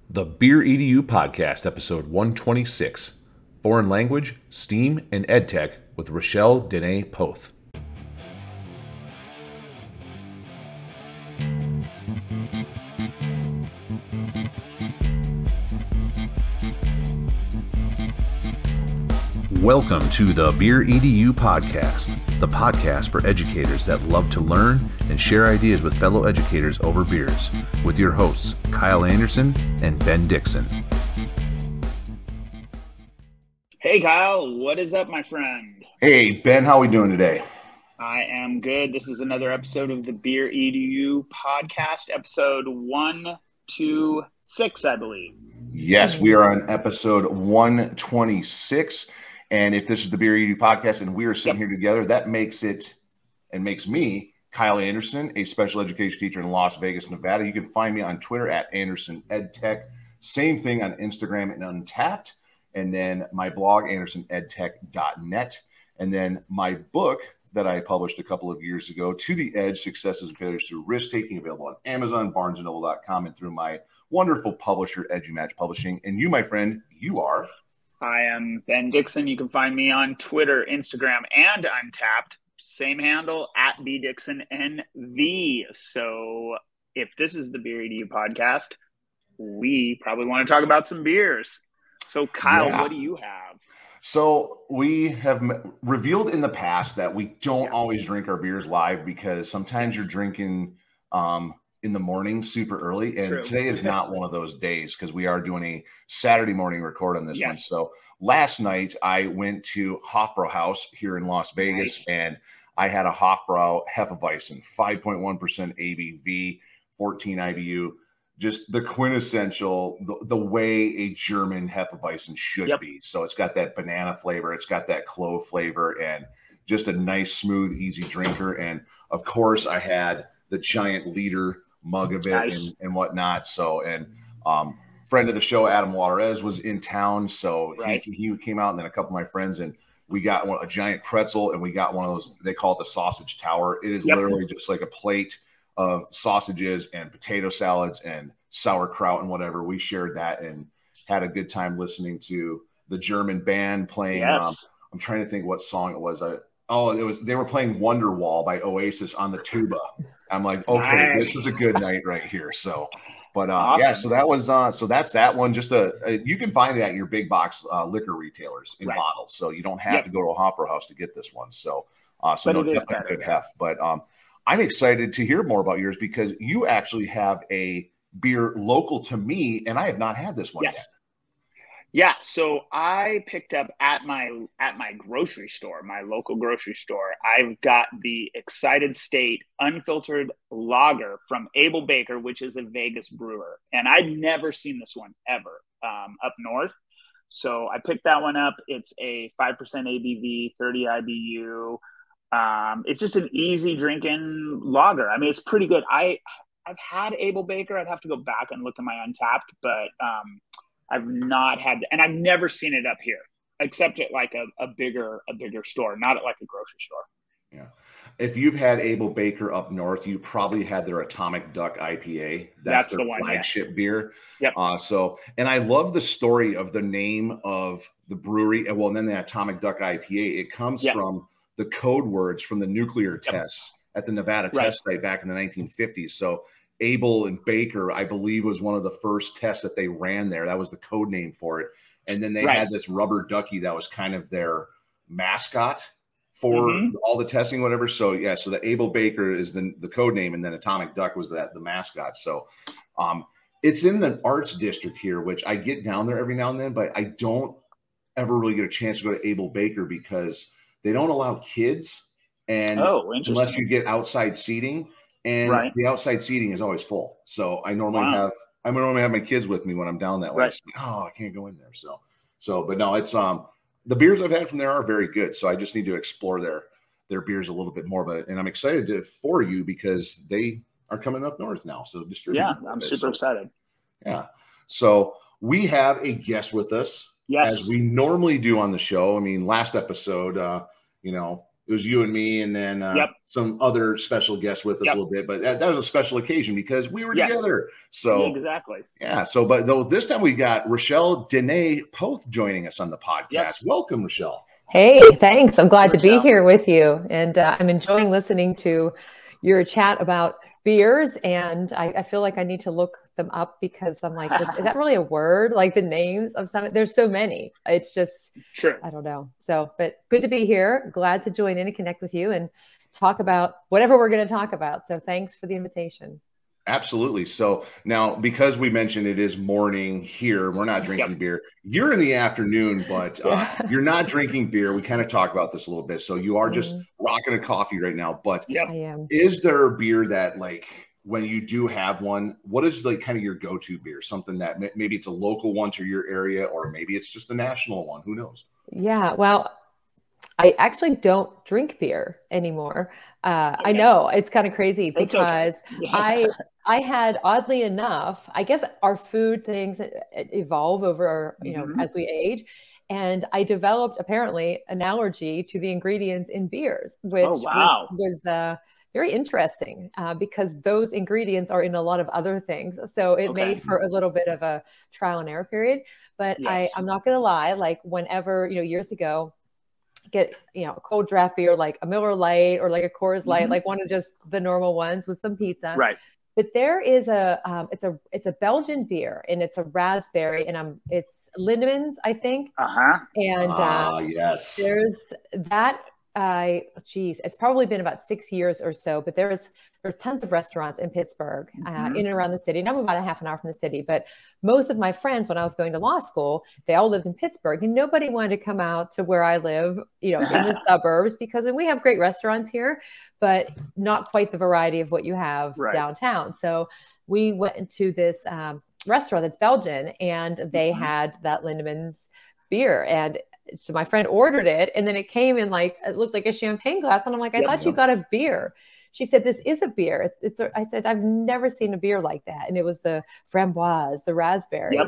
The Beer EDU Podcast, episode 126, Foreign Language, Steam, and EdTech with Rochelle Dene Poth. Welcome to the Beer EDU Podcast, the podcast for educators that love to learn and share ideas with fellow educators over beers, with your hosts, Kyle Anderson and Ben Dixon. Hey, Kyle, what is up, my friend? Hey, Ben, how are we doing today? I am good. This is another episode of the Beer EDU Podcast, episode 126, I believe. Yes, we are on episode 126. And if this is the Beer EDU Podcast and we are sitting here together, that makes it and makes me Kyle Anderson, a special education teacher in Las Vegas, Nevada. You can find me on Twitter at Anderson EdTech. Same thing on Instagram and Untapped. And then my blog, andersonedtech.net. And then my book that I published a couple of years ago, To the Edge, Successes and Failures Through Risk-Taking, available on Amazon, BarnesandNoble.com, and through my wonderful publisher, EduMatch Publishing. And you, my friend, you are... I am Ben Dixon. You can find me on Twitter, Instagram, and Untapped. Same handle, at BDixonNV. So if this is the Beer EDU Podcast, we probably want to talk about some beers. So Kyle, what do you have? So we have revealed in the past that we don't always drink our beers live because sometimes you're drinking in the morning super early. And today is not one of those days because we are doing a Saturday morning record on this one. So last night I went to Hofbrauhaus here in Las Vegas and I had a Hofbrau Hefeweizen, 5.1% ABV, 14 IBU. Just the quintessential, the way a German Hefeweizen should be. So it's got that banana flavor, it's got that clove flavor, and just a nice, smooth, easy drinker. And of course, I had the giant liter mug of it and whatnot. So, and friend of the show, Adam Juarez, was in town. So he came out, and then a couple of my friends, and we got a giant pretzel, and we got one of those, they call it the sausage tower. It is literally just like a plate of sausages and potato salads and sauerkraut and whatever. We shared that and had a good time listening to the German band playing. I'm trying to think what song it was. They were playing Wonderwall by Oasis on the tuba. I'm like, okay, this is a good night right here. So, but awesome. So that was so that's that one. Just you can find it at your big box liquor retailers in bottles. So you don't have to go to a Hofbrauhaus to get this one. So, no, definitely good hef. But I'm excited to hear more about yours because you actually have a beer local to me, and I have not had this one yet. Yeah, so I picked up at my grocery store, my local grocery store. I've got the Excited State Unfiltered Lager from Able Baker, which is a Vegas brewer, and I'd never seen this one ever up north. So I picked that one up. It's a 5% ABV, 30 IBU. It's just an easy drinking lager. I mean, it's pretty good. I've had Able Baker. I'd have to go back and look at my Untapped, but I've not had, and I've never seen it up here, except at like a bigger store, not at like a grocery store. Yeah. If you've had Able Baker up north, you probably had their Atomic Duck IPA. That's their flagship beer. Yep. And I love the story of the name of the brewery. And then the Atomic Duck IPA, it comes from the code words from the nuclear tests at the Nevada test site back in the 1950s. So Able and Baker, I believe, was one of the first tests that they ran there. That was the code name for it. And then they had this rubber ducky that was kind of their mascot for all the testing, whatever. So, so the Able Baker is the code name, and then Atomic Duck was the mascot. So it's in the arts district here, which I get down there every now and then, but I don't ever really get a chance to go to Able Baker because they don't allow kids, and unless you get outside seating. And the outside seating is always full. So I normally have my kids with me when I'm down that way. So, I can't go in there. So, but no, it's the beers I've had from there are very good. So I just need to explore their beers a little bit more. And I'm excited for you because they are coming up north now. So I'm super excited. Yeah. So we have a guest with us, as we normally do on the show. I mean, last episode, it was you and me, and then some other special guests with us a little bit. But that was a special occasion because we were together. So exactly. Yeah. So, but though this time we got Rochelle Dene Poth joining us on the podcast. Yes. Welcome, Rochelle. Hey, thanks. I'm glad to be here with you, and I'm enjoying listening to your chat about beers, and I feel like I need to look them up because I'm like, is that really a word? Like the names of some, there's so many. It's just, I don't know. So, but good to be here. Glad to join in and connect with you and talk about whatever we're going to talk about. So thanks for the invitation. Absolutely. So now, because we mentioned it is morning here, we're not drinking beer. You're in the afternoon, but you're not drinking beer. We kind of talked about this a little bit. So you are just rocking a coffee right now. But I am. Is there a beer that, like, when you do have one, what is like kind of your go-to beer? Something that maybe it's a local one to your area, or maybe it's just a national one. Who knows? Yeah. Well, I actually don't drink beer anymore. I know it's kind of crazy because I had, oddly enough, I guess our food things evolve over, you know, as we age. And I developed apparently an allergy to the ingredients in beers, which was very interesting because those ingredients are in a lot of other things. So it made for a little bit of a trial and error period. But I'm not going to lie, like whenever, you know, years ago, get, you know, a cold draft beer like a Miller Lite or like a Coors Light, like one of just the normal ones with some pizza. Right. But there is it's a Belgian beer, and it's a raspberry, and it's Lindemans, I think. And yes, there's that. It's probably been about 6 years or so, but there's tons of restaurants in Pittsburgh, in and around the city. And I'm about a half an hour from the city, but most of my friends, when I was going to law school, they all lived in Pittsburgh, and nobody wanted to come out to where I live, you know, in the suburbs, because we have great restaurants here, but not quite the variety of what you have downtown. So we went to this restaurant that's Belgian, and they had that Lindemans beer, and so my friend ordered it, and then it came in like, it looked like a champagne glass. And I'm like, I thought you got a beer. She said, this is a beer. I said, I've never seen a beer like that. And it was the framboise, the raspberry.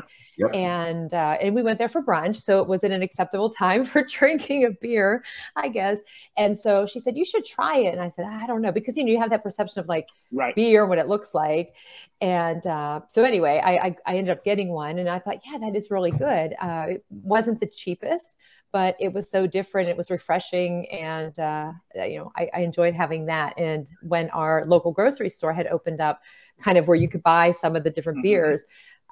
And we went there for brunch. So it was at an acceptable time for drinking a beer, I guess. And so she said, you should try it. And I said, I don't know, because, you know, you have that perception of like beer, what it looks like. And so anyway, I ended up getting one, and I thought, yeah, that is really good. It wasn't the cheapest, but it was so different. It was refreshing. And, you know, I enjoyed having that. And when our local grocery store had opened up kind of where you could buy some of the different beers,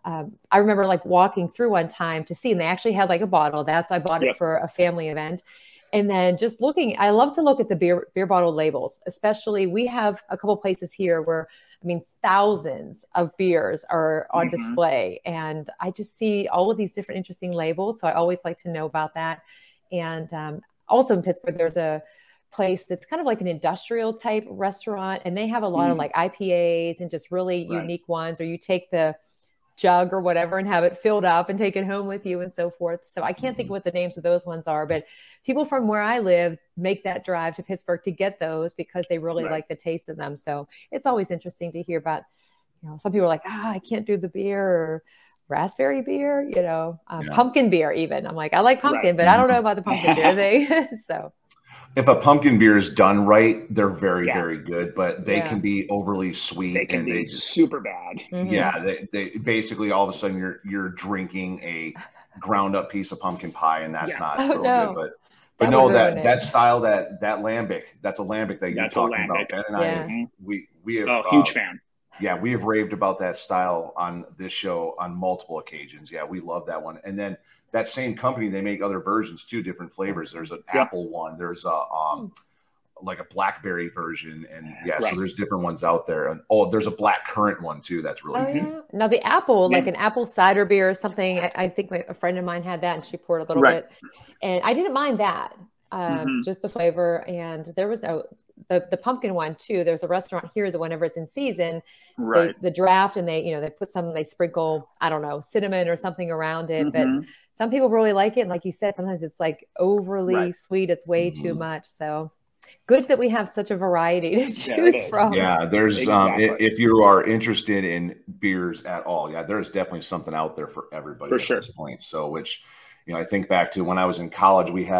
I remember like walking through one time to see, and they actually had like a bottle. So I bought it for a family event. And then just looking, I love to look at the beer bottle labels, especially we have a couple places here where, I mean, thousands of beers are on display, and I just see all of these different interesting labels. So I always like to know about that. And also in Pittsburgh, there's a place that's kind of like an industrial type restaurant, and they have a lot of like IPAs and just really unique ones, or you take the jug or whatever and have it filled up and take it home with you and so forth. So I can't think of what the names of those ones are, but people from where I live make that drive to Pittsburgh to get those because they really like the taste of them. So it's always interesting to hear about, you know, some people are like, I can't do the beer, or raspberry beer, you know, pumpkin beer even. I'm like, I like pumpkin, but I don't know about the pumpkin beer thing. So if a pumpkin beer is done right, they're very, very good, but they can be overly sweet. They can be super bad. Yeah. They basically, all of a sudden you're drinking a ground up piece of pumpkin pie, and that's not real good. But no, that style, that lambic, that's a lambic that you're talking about. Ben and I, we have huge fan. Yeah, we have raved about that style on this show on multiple occasions. Yeah, we love that one. And then that same company, they make other versions too, different flavors. There's an apple one. There's a like a blackberry version, and so there's different ones out there. And there's a black currant one too. That's really good. Now the apple, like an apple cider beer or something. I think a friend of mine had that, and she poured a little bit, and I didn't mind that. Just the flavor. And there was the pumpkin one too. There's a restaurant here that whenever it's in season, the draft, and they put they sprinkle, I don't know, cinnamon or something around it. But some people really like it. And like you said, sometimes it's like overly sweet. It's way too much. So good that we have such a variety to choose from. Yeah, there's if you are interested in beers at all, there's definitely something out there for everybody at this point. So which, you know, I think back to when I was in college, we had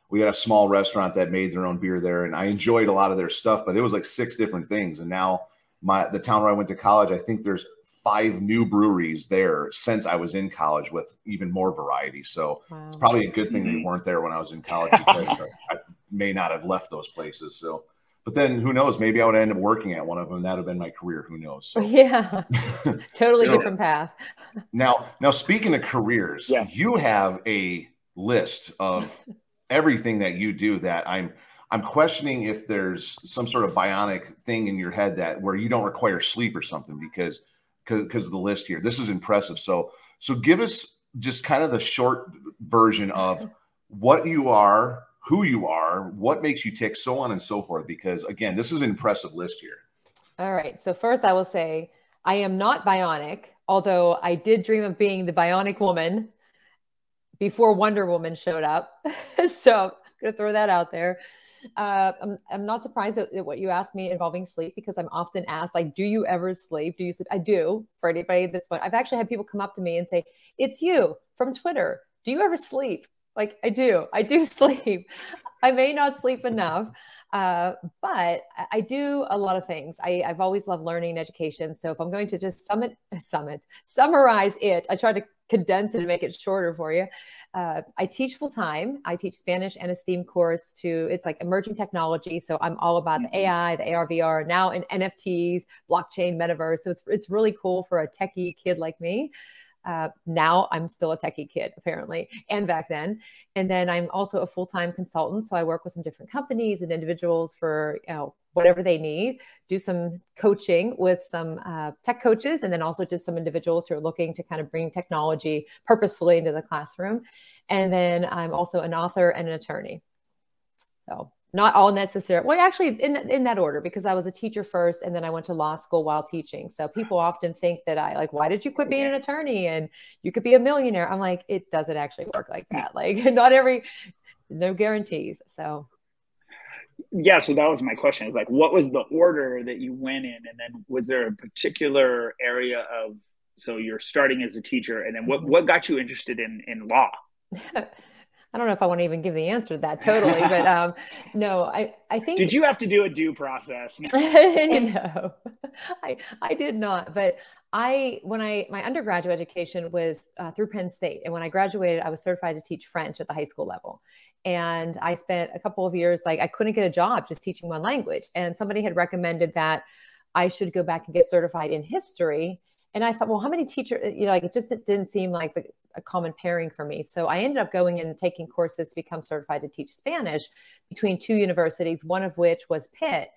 we had a small restaurant that made their own beer there, and I enjoyed a lot of their stuff, but it was like 6 different things. And now the town where I went to college, I think there's 5 new breweries there since I was in college with even more variety. So it's probably a good thing they weren't there when I was in college, because I may not have left those places. So, but then who knows, maybe I would end up working at one of them. That would have been my career. Who knows? So. Yeah, totally different path. Now speaking of careers, you have a list of everything that you do that I'm questioning if there's some sort of bionic thing in your head that where you don't require sleep or something because of the list here. This is impressive. So give us just kind of the short version of what you are, who you are, what makes you tick, so on and so forth. Because again, this is an impressive list here. All right. So first I will say I am not bionic, although I did dream of being the bionic woman before Wonder Woman showed up. So I'm going to throw that out there. I'm not surprised at what you asked me involving sleep, because I'm often asked, like, do you ever sleep? Do you sleep? I do. For anybody that's what I've actually had people come up to me and say, it's you from Twitter. Do you ever sleep? Like, I do sleep. I may not sleep enough, but I do a lot of things. I've always loved learning and education. So if I'm going to just summarize it, I try to condense it and make it shorter for you. I teach full time. I teach Spanish and a STEAM course it's like emerging technology. So I'm all about the AI, the AR, VR, now in NFTs, blockchain, metaverse. So it's really cool for a techie kid like me. Now I'm still a techie kid, apparently, and back then. And then I'm also a full-time consultant. So I work with some different companies and individuals for, whatever they need, do some coaching with some tech coaches, and then also just some individuals who are looking to kind of bring technology purposefully into the classroom. And then I'm also an author and an attorney. So not all necessary. Well, actually in that order, because I was a teacher first and then I went to law school while teaching. So people often think that why did you quit being an attorney and you could be a millionaire? I'm like, it doesn't actually work like that. Like no guarantees. So. Yeah. So that was my question, is like, what was the order that you went in? And then was there a particular area so you're starting as a teacher, and then what got you interested in law? I don't know if I want to even give the answer to that totally, but no, I think. Did you have to do a due process? No, I did not. But my undergraduate education was through Penn State. And when I graduated, I was certified to teach French at the high school level. And I spent a couple of years, I couldn't get a job just teaching one language. And somebody had recommended that I should go back and get certified in history. And I thought, well, how many teachers, it just didn't seem like a common pairing for me. So I ended up going and taking courses to become certified to teach Spanish between 2 universities, one of which was Pitt.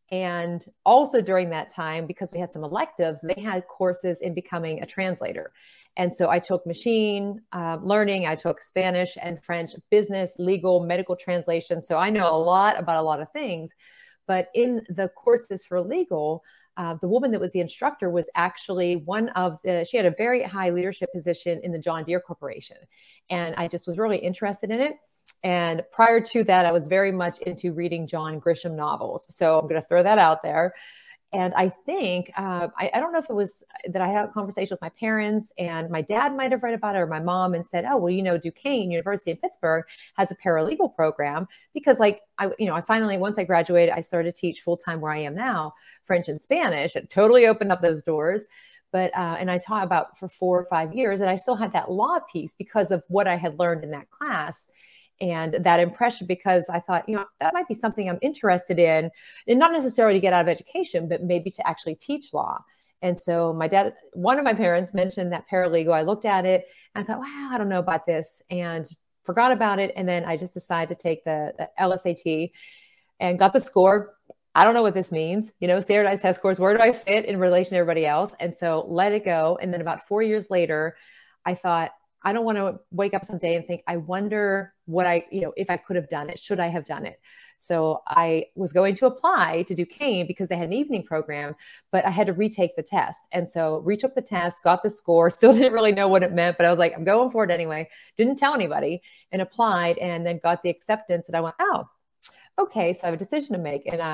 And also during that time, because we had some electives, they had courses in becoming a translator. And so I took machine learning, I took Spanish and French, business, legal, medical translation. So I know a lot about a lot of things. But in the courses for legal, the woman that was the instructor was actually she had a very high leadership position in the John Deere Corporation. And I just was really interested in it. And prior to that, I was very much into reading John Grisham novels. So I'm going to throw that out there. And I think, I don't know if it was that I had a conversation with my parents, and my dad might have read about it, or my mom, and said, oh, well, Duquesne University in Pittsburgh has a paralegal program, because I finally, once I graduated, I started to teach full-time where I am now, French and Spanish. It totally opened up those doors. But, and I taught about for 4 or 5 years, and I still had that law piece because of what I had learned in that class. And that impression, because I thought, that might be something I'm interested in, and not necessarily to get out of education, but maybe to actually teach law. And so one of my parents mentioned that paralegal. I looked at it and I thought, wow, I don't know about this, and forgot about it. And then I just decided to take the LSAT and got the score. I don't know what this means, standardized test scores. Where do I fit in relation to everybody else? And so let it go. And then about 4 years later, I thought, I don't want to wake up someday and think, I wonder what if I could have done it, should I have done it? So I was going to apply to Duquesne because they had an evening program, but I had to retake the test. And so retook the test, got the score, still didn't really know what it meant, but I was like, I'm going for it anyway. Didn't tell anybody, and applied, and then got the acceptance. And I went, oh, okay. So I have a decision to make. And I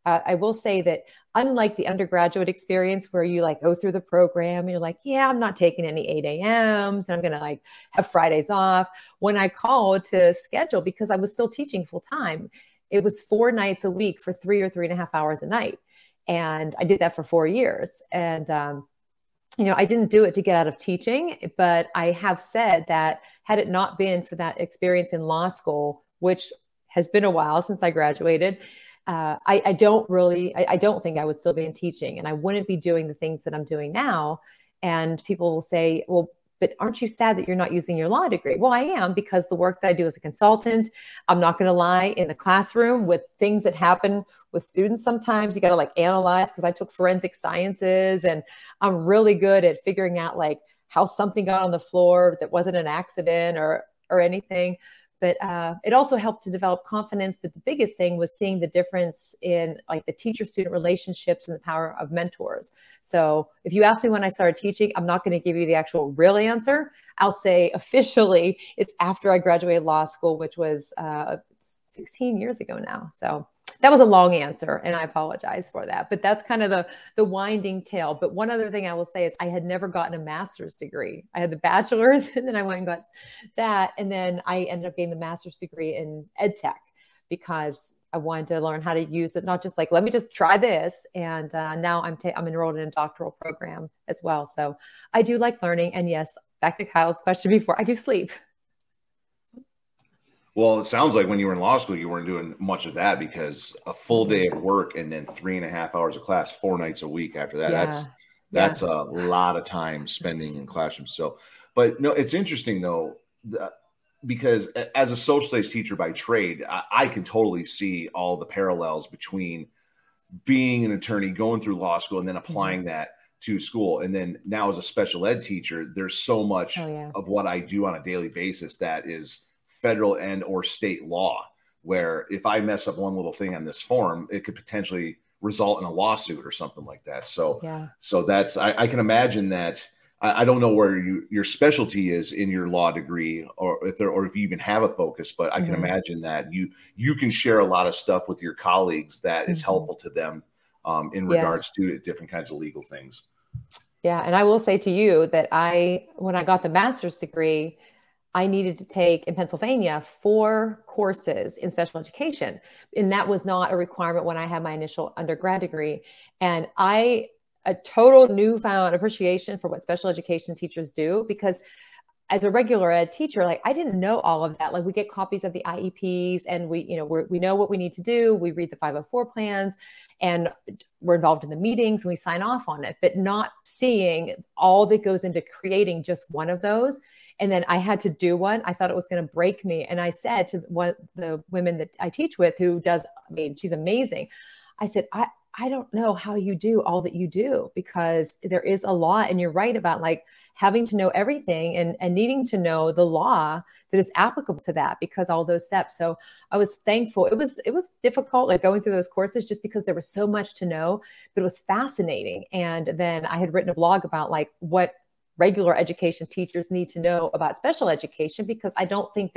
I will say that unlike the undergraduate experience where you like go through the program and you're like, yeah, I'm not taking any 8 a.m.s and I'm going to like have Fridays off. When I called to schedule, because I was still teaching full time, it was 4 nights a week for 3 or 3.5 hours a night. And I did that for 4 years. And, I didn't do it to get out of teaching, but I have said that had it not been for that experience in law school, which has been a while since I graduated, I don't think I would still be in teaching, and I wouldn't be doing the things that I'm doing now. And people will say, well, but aren't you sad that you're not using your law degree? Well, I am, because the work that I do as a consultant, I'm not going to lie, in the classroom with things that happen with students, sometimes you got to like analyze, because I took forensic sciences and I'm really good at figuring out like how something got on the floor that wasn't an accident or anything. But it also helped to develop confidence. But the biggest thing was seeing the difference in like the teacher-student relationships and the power of mentors. So if you ask me when I started teaching, I'm not going to give you the actual real answer. I'll say officially it's after I graduated law school, which was 16 years ago now. So that was a long answer, and I apologize for that. But that's kind of the winding tale. But one other thing I will say is I had never gotten a master's degree. I had the bachelor's, and then I went and got that. And then I ended up getting the master's degree in ed tech, because I wanted to learn how to use it, not just like, let me just try this. And now I'm enrolled in a doctoral program as well. So I do like learning. And yes, back to Kyle's question before, I do sleep. Well, it sounds like when you were in law school, you weren't doing much of that, because a full day of work and then 3.5 hours of class, 4 nights a week after that, that's a lot of time spending in classrooms. So, but no, it's interesting though, because as a social studies teacher by trade, I can totally see all the parallels between being an attorney, going through law school, and then applying that to school. And then now as a special ed teacher, there's so much of what I do on a daily basis that is federal and or state law, where if I mess up one little thing on this form, it could potentially result in a lawsuit or something like that. So, so that's, I can imagine that. I don't know where your specialty is in your law degree, or if you even have a focus, but I can imagine that you can share a lot of stuff with your colleagues that is helpful to them in regards to different kinds of legal things. Yeah. And I will say to you that when I got the master's degree, I needed to take in Pennsylvania 4 courses in special education. And that was not a requirement when I had my initial undergrad degree. And a total newfound appreciation for what special education teachers do, because as a regular ed teacher, like I didn't know all of that. Like we get copies of the IEPs and we know what we need to do. We read the 504 plans and we're involved in the meetings and we sign off on it, but not seeing all that goes into creating just one of those. And then I had to do one. I thought it was going to break me. And I said to the women that I teach with, she's amazing. I said, I don't know how you do all that you do, because there is a lot. And you're right about like having to know everything and needing to know the law that is applicable to that, because all those steps. So I was thankful. It was difficult, like going through those courses, just because there was so much to know, but it was fascinating. And then I had written a blog about like what regular education teachers need to know about special education, because I don't think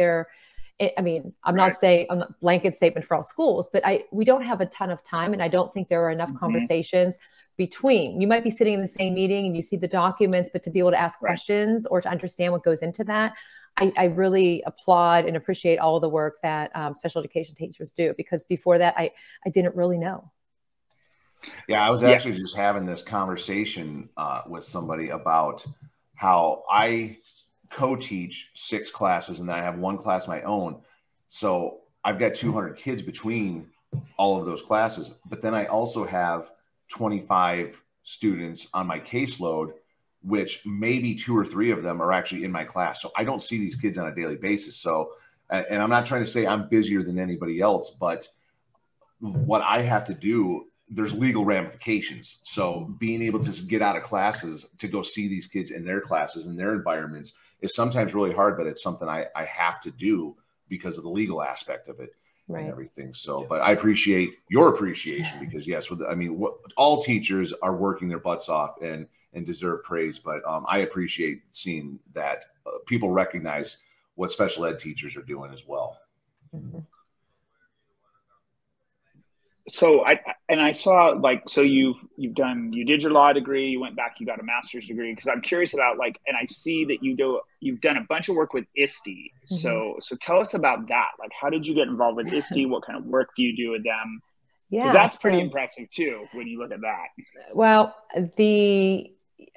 I'm not saying I'm not blanket statement for all schools, but we don't have a ton of time. And I don't think there are enough conversations between. You might be sitting in the same meeting and you see the documents, but to be able to ask questions or to understand what goes into that, I really applaud and appreciate all the work that special education teachers do, because before that, I didn't really know. Yeah, I was actually just having this conversation with somebody about how I co-teach 6 classes and then I have 1 class of my own. So I've got 200 kids between all of those classes, but then I also have 25 students on my caseload, which maybe 2 or 3 of them are actually in my class. So I don't see these kids on a daily basis. So, and I'm not trying to say I'm busier than anybody else, but what I have to do, there's legal ramifications. So being able to get out of classes to go see these kids in their classes, in their environments, is sometimes really hard, but it's something I have to do because of the legal aspect of it and everything. So, but I appreciate your appreciation, because yes, all teachers are working their butts off and deserve praise. But I appreciate seeing that people recognize what special ed teachers are doing as well. So I saw like, so you did your law degree, you went back, you got a master's degree. Cause I'm curious about like, and I see that you've done a bunch of work with ISTE. So tell us about that. Like, how did you get involved with ISTE? What kind of work do you do with them? Yeah. Cause that's pretty impressive too, when you look at that. Well, the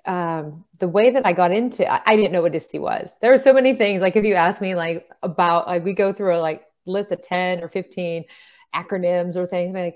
way that I got into, I didn't know what ISTE was. There are so many things. Like if you ask me like about, like we go through a like list of 10 or 15 acronyms or things, like,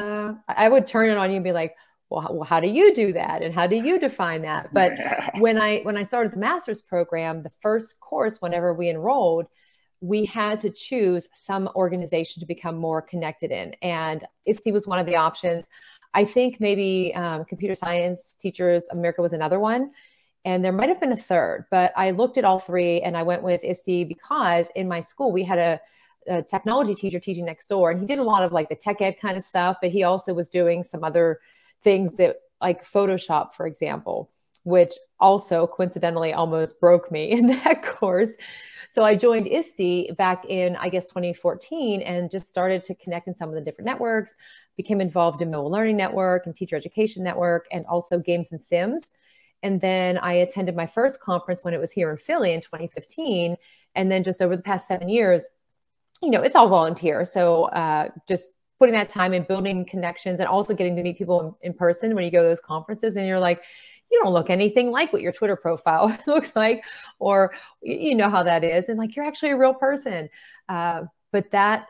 I would turn it on you and be like, well, how do you do that? And how do you define that? But when I started the master's program, the first course, whenever we enrolled, we had to choose some organization to become more connected in. And ISTE was one of the options. I think maybe Computer Science Teachers America was another one. And there might have been a third, but I looked at all three and I went with ISTE because in my school, we had a technology teacher teaching next door, and he did a lot of like the tech ed kind of stuff, but he also was doing some other things that like Photoshop, for example, which also coincidentally almost broke me in that course. So I joined ISTE back in, I guess, 2014 and just started to connect in some of the different networks, became involved in Mobile Learning Network and Teacher Education Network, and also Games and Sims. And then I attended my first conference when it was here in Philly in 2015. And then just over the past 7 years, it's all volunteer. So just putting that time in building connections and also getting to meet people in person when you go to those conferences and you're like, you don't look anything like what your Twitter profile looks like, or you know how that is. And like, you're actually a real person. But that,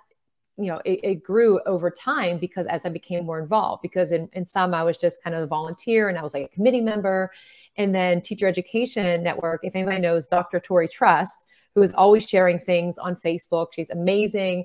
it grew over time because as I became more involved, because in some, I was just kind of a volunteer and I was like a committee member. And then Teacher Education Network, if anybody knows Dr. Tori Trust, who is always sharing things on Facebook. She's amazing.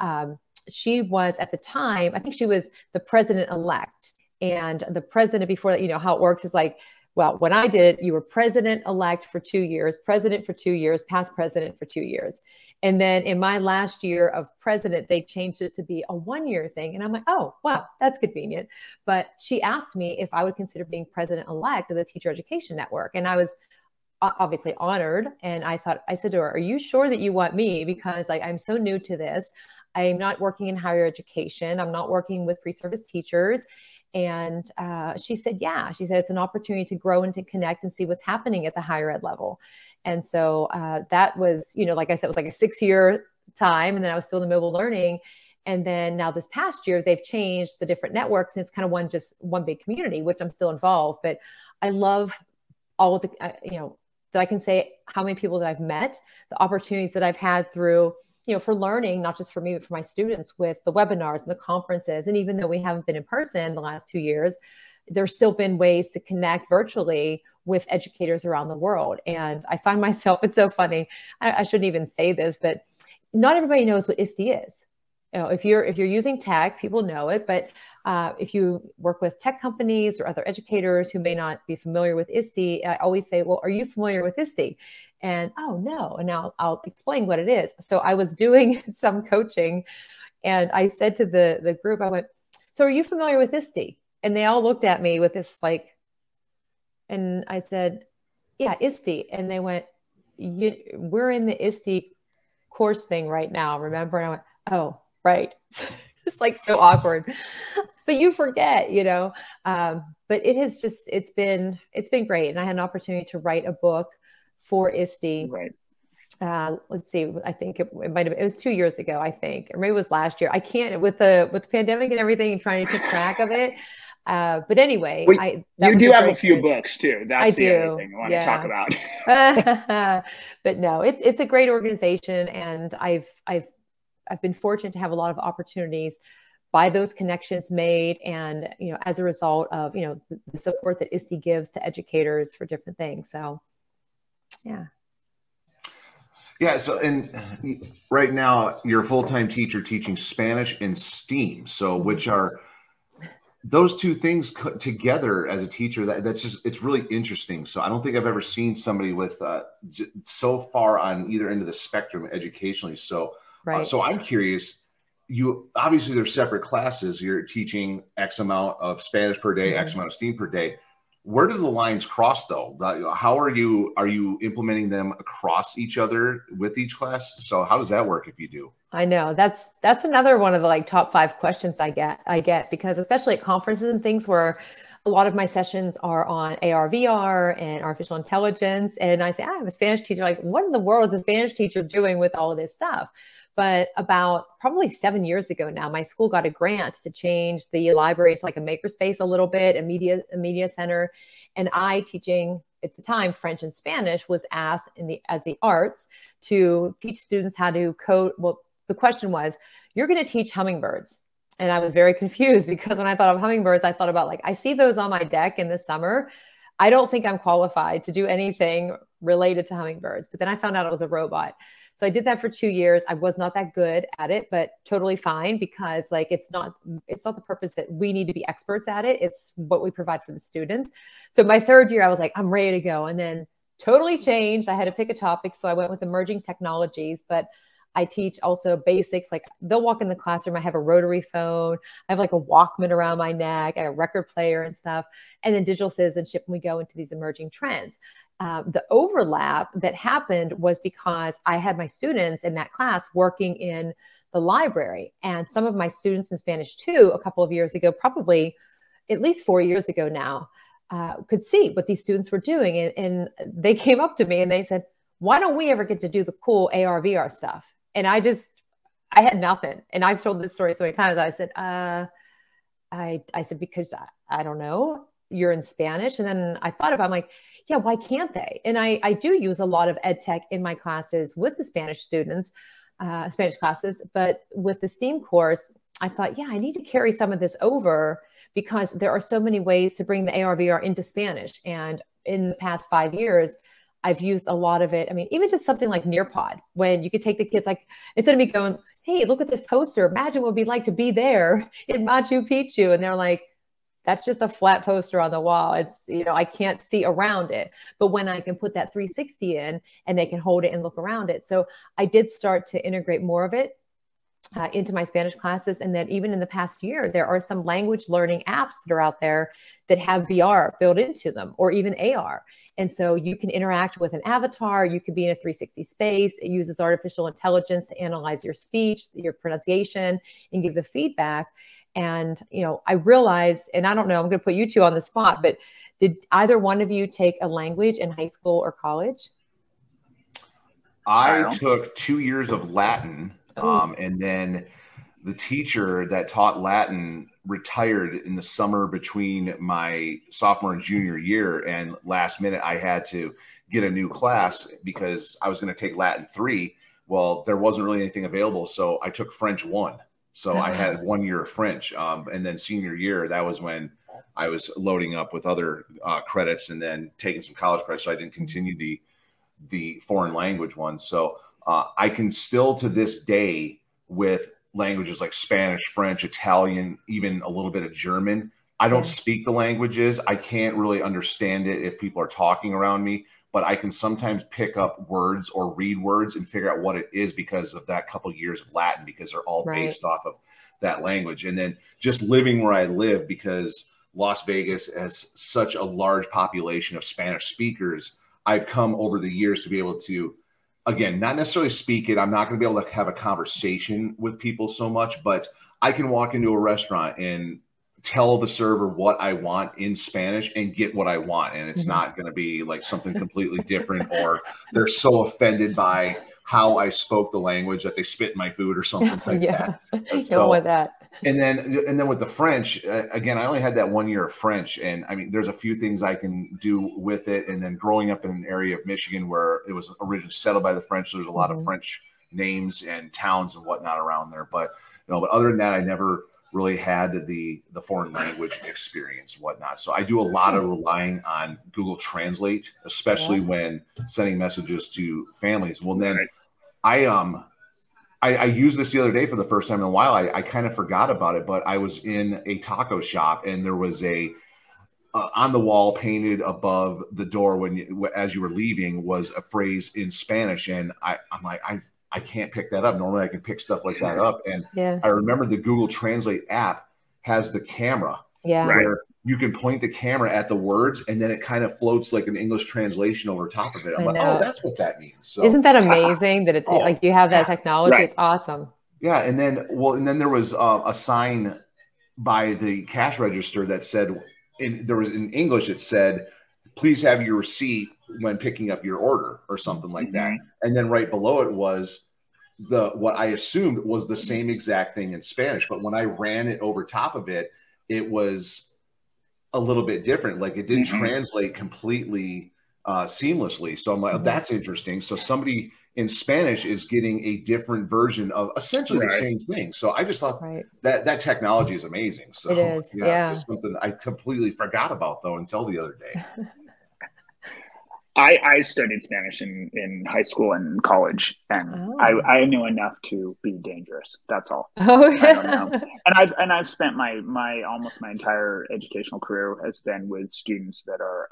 She was at the time, I think she was the president-elect. And the president before that, how it works is like, well, when I did it, you were president-elect for 2 years, president for 2 years, past president for 2 years. And then in my last year of president, they changed it to be a 1-year thing. And I'm like, oh, wow, that's convenient. But she asked me if I would consider being president-elect of the Teacher Education Network. And I was obviously honored. And I said to her, are you sure that you want me? Because I'm so new to this. I'm not working in higher education. I'm not working with pre-service teachers. And she said, yeah, she said, it's an opportunity to grow and to connect and see what's happening at the higher ed level. And so that was, like I said, it was like a 6-year time. And then I was still in mobile learning. And then now this past year, they've changed the different networks and it's kind of one big community, which I'm still involved. But I love all of the, that I can say how many people that I've met, the opportunities that I've had through, for learning, not just for me, but for my students with the webinars and the conferences. And even though we haven't been in person the last 2 years, there's still been ways to connect virtually with educators around the world. And I find myself, it's so funny. I shouldn't even say this, but not everybody knows what ISTE is. If you're using tech, people know it, but if you work with tech companies or other educators who may not be familiar with ISTE, I always say, well, are you familiar with ISTE? And, oh, no. And now I'll explain what it is. So I was doing some coaching and I said to the group, I went, so are you familiar with ISTE? And they all looked at me with this and I said, yeah, ISTE. And they went, we're in the ISTE course thing right now, remember? And I went, oh, right. It's like so awkward, but you forget, but it's been great. And I had an opportunity to write a book for ISTE. Right. Let's see. I think it was 2 years ago, I think, or maybe it was last year. I can't with the pandemic and everything and trying to keep track of it. But anyway, you do have a few books too. That's the other thing I want to talk about. But no, it's a great organization. And I've been fortunate to have a lot of opportunities by those connections made. And, as a result of, the support that ISTE gives to educators for different things. So, yeah. Yeah. So, and right now you're a full-time teacher teaching Spanish and STEAM. So, which are those two things together as a teacher, that's just, it's really interesting. So I don't think I've ever seen somebody with so far on either end of the spectrum educationally. So, right. So I'm curious, you obviously they're separate classes. You're teaching X amount of Spanish per day, X amount of STEAM per day. Where do the lines cross though? How are you implementing them across each other with each class? So how does that work if you do? I know that's another one of the like top 5 questions I get because especially at conferences and things where a lot of my sessions are on AR, VR and artificial intelligence. And I say, I'm a Spanish teacher. Like, what in the world is a Spanish teacher doing with all of this stuff? But about probably 7 years ago now, my school got a grant to change the library to like a makerspace a little bit, a media center. And I, teaching at the time French and Spanish, was asked as the arts to teach students how to code. Well, the question was, you're going to teach hummingbirds. And I was very confused because when I thought of hummingbirds, I thought about like, I see those on my deck in the summer. I don't think I'm qualified to do anything related to hummingbirds. But then I found out it was a robot. So I did that for 2 years. I was not that good at it, but totally fine because like it's not the purpose that we need to be experts at it. It's what we provide for the students. So my 3rd year, I was like, I'm ready to go. And then totally changed. I had to pick a topic. So I went with emerging technologies, but I teach also basics. Like they'll walk in the classroom. I have a rotary phone. I have like a Walkman around my neck. I have a record player and stuff. And then digital citizenship. And we go into these emerging trends. The overlap that happened was because I had my students in that class working in the library. And some of my students in Spanish 2 a couple of years ago, probably at least 4 years ago now, could see what these students were doing. And they came up to me and they said, why don't we ever get to do the cool AR, VR stuff? And I had nothing. And I've told this story so many times. I said, I said, because I don't know, you're in Spanish. And then I thought about, I'm like, yeah, why can't they? And I do use a lot of ed tech in my classes with the Spanish students, Spanish classes, but with the STEAM course, I thought, yeah, I need to carry some of this over because there are so many ways to bring the AR, VR into Spanish. And in the past 5 years, I've used a lot of it. I mean, even just something like Nearpod, when you could take the kids, like, instead of me going, hey, look at this poster, imagine what it'd be like to be there in Machu Picchu. And they're like, that's just a flat poster on the wall. It's, you know, I can't see around it. But when I can put that 360 in and they can hold it and look around it. So I did start to integrate more of it into my Spanish classes. And then even in the past year, there are some language learning apps that are out there that have VR built into them or even AR. And so you can interact with an avatar. You could be in a 360 space. It uses artificial intelligence to analyze your speech, your pronunciation, and give the feedback. And, you know, I realized, and I don't know, I'm going to put you two on the spot, but did either one of you take a language in high school or college? I took 2 years of Latin. And then the teacher that taught Latin retired in the summer between my sophomore and junior year. And last minute, I had to get a new class because I was going to take Latin 3. Well, there wasn't really anything available. So I took French 1. So I had 1 year of French. And then senior year, that was when I was loading up with other credits and then taking some college credits. So I didn't continue the foreign language ones. So I can still to this day with languages like Spanish, French, Italian, even a little bit of German. I don't speak the languages. I can't really understand it if people are talking around me, but I can sometimes pick up words or read words and figure out what it is because of that couple of years of Latin, because they're all based off of that language. And then just living where I live, because Las Vegas has such a large population of Spanish speakers, I've come over the years to be able to, again, not necessarily speak it. I'm not going to be able to have a conversation with people so much, but I can walk into a restaurant and tell the server what I want in Spanish and get what I want. And it's not going to be like something completely different, or they're so offended by how I spoke the language that they spit in my food or something like that. So with that. And then with the French, again, I only had that 1 year of French. And I mean, there's a few things I can do with it. And then growing up in an area of Michigan where it was originally settled by the French, there's a lot of French names and towns and whatnot around there. But, you know, but other than that, I never really had the foreign language experience and whatnot. So I do a lot of relying on Google Translate, especially when sending messages to families. Well, then I used this the other day for the first time in a while. I kind of forgot about it, but I was in a taco shop and there was a on the wall painted above the door as you were leaving was a phrase in Spanish. And I'm like, I can't pick that up. Normally I can pick stuff like that up. And I remember the Google Translate app has the camera where you can point the camera at the words and then it kind of floats like an English translation over top of it. I'm like, oh, that's what that means. So isn't that amazing that it like you have that technology? Right. It's awesome. Yeah. And then there was a sign by the cash register that said, in English, it said, please have your receipt when picking up your order or something like that. And then right below it was what I assumed was the same exact thing in Spanish. But when I ran it over top of it, it was a little bit different. Like it didn't translate completely seamlessly. So I'm like, oh, that's interesting. So somebody in Spanish is getting a different version of essentially the same thing. So I just thought that technology is amazing. So it is. Yeah. Just something I completely forgot about though until the other day. I studied Spanish in high school and college, and I knew enough to be dangerous. That's all. Oh, yeah. I don't know. And I've spent my almost my entire educational career has been with students that are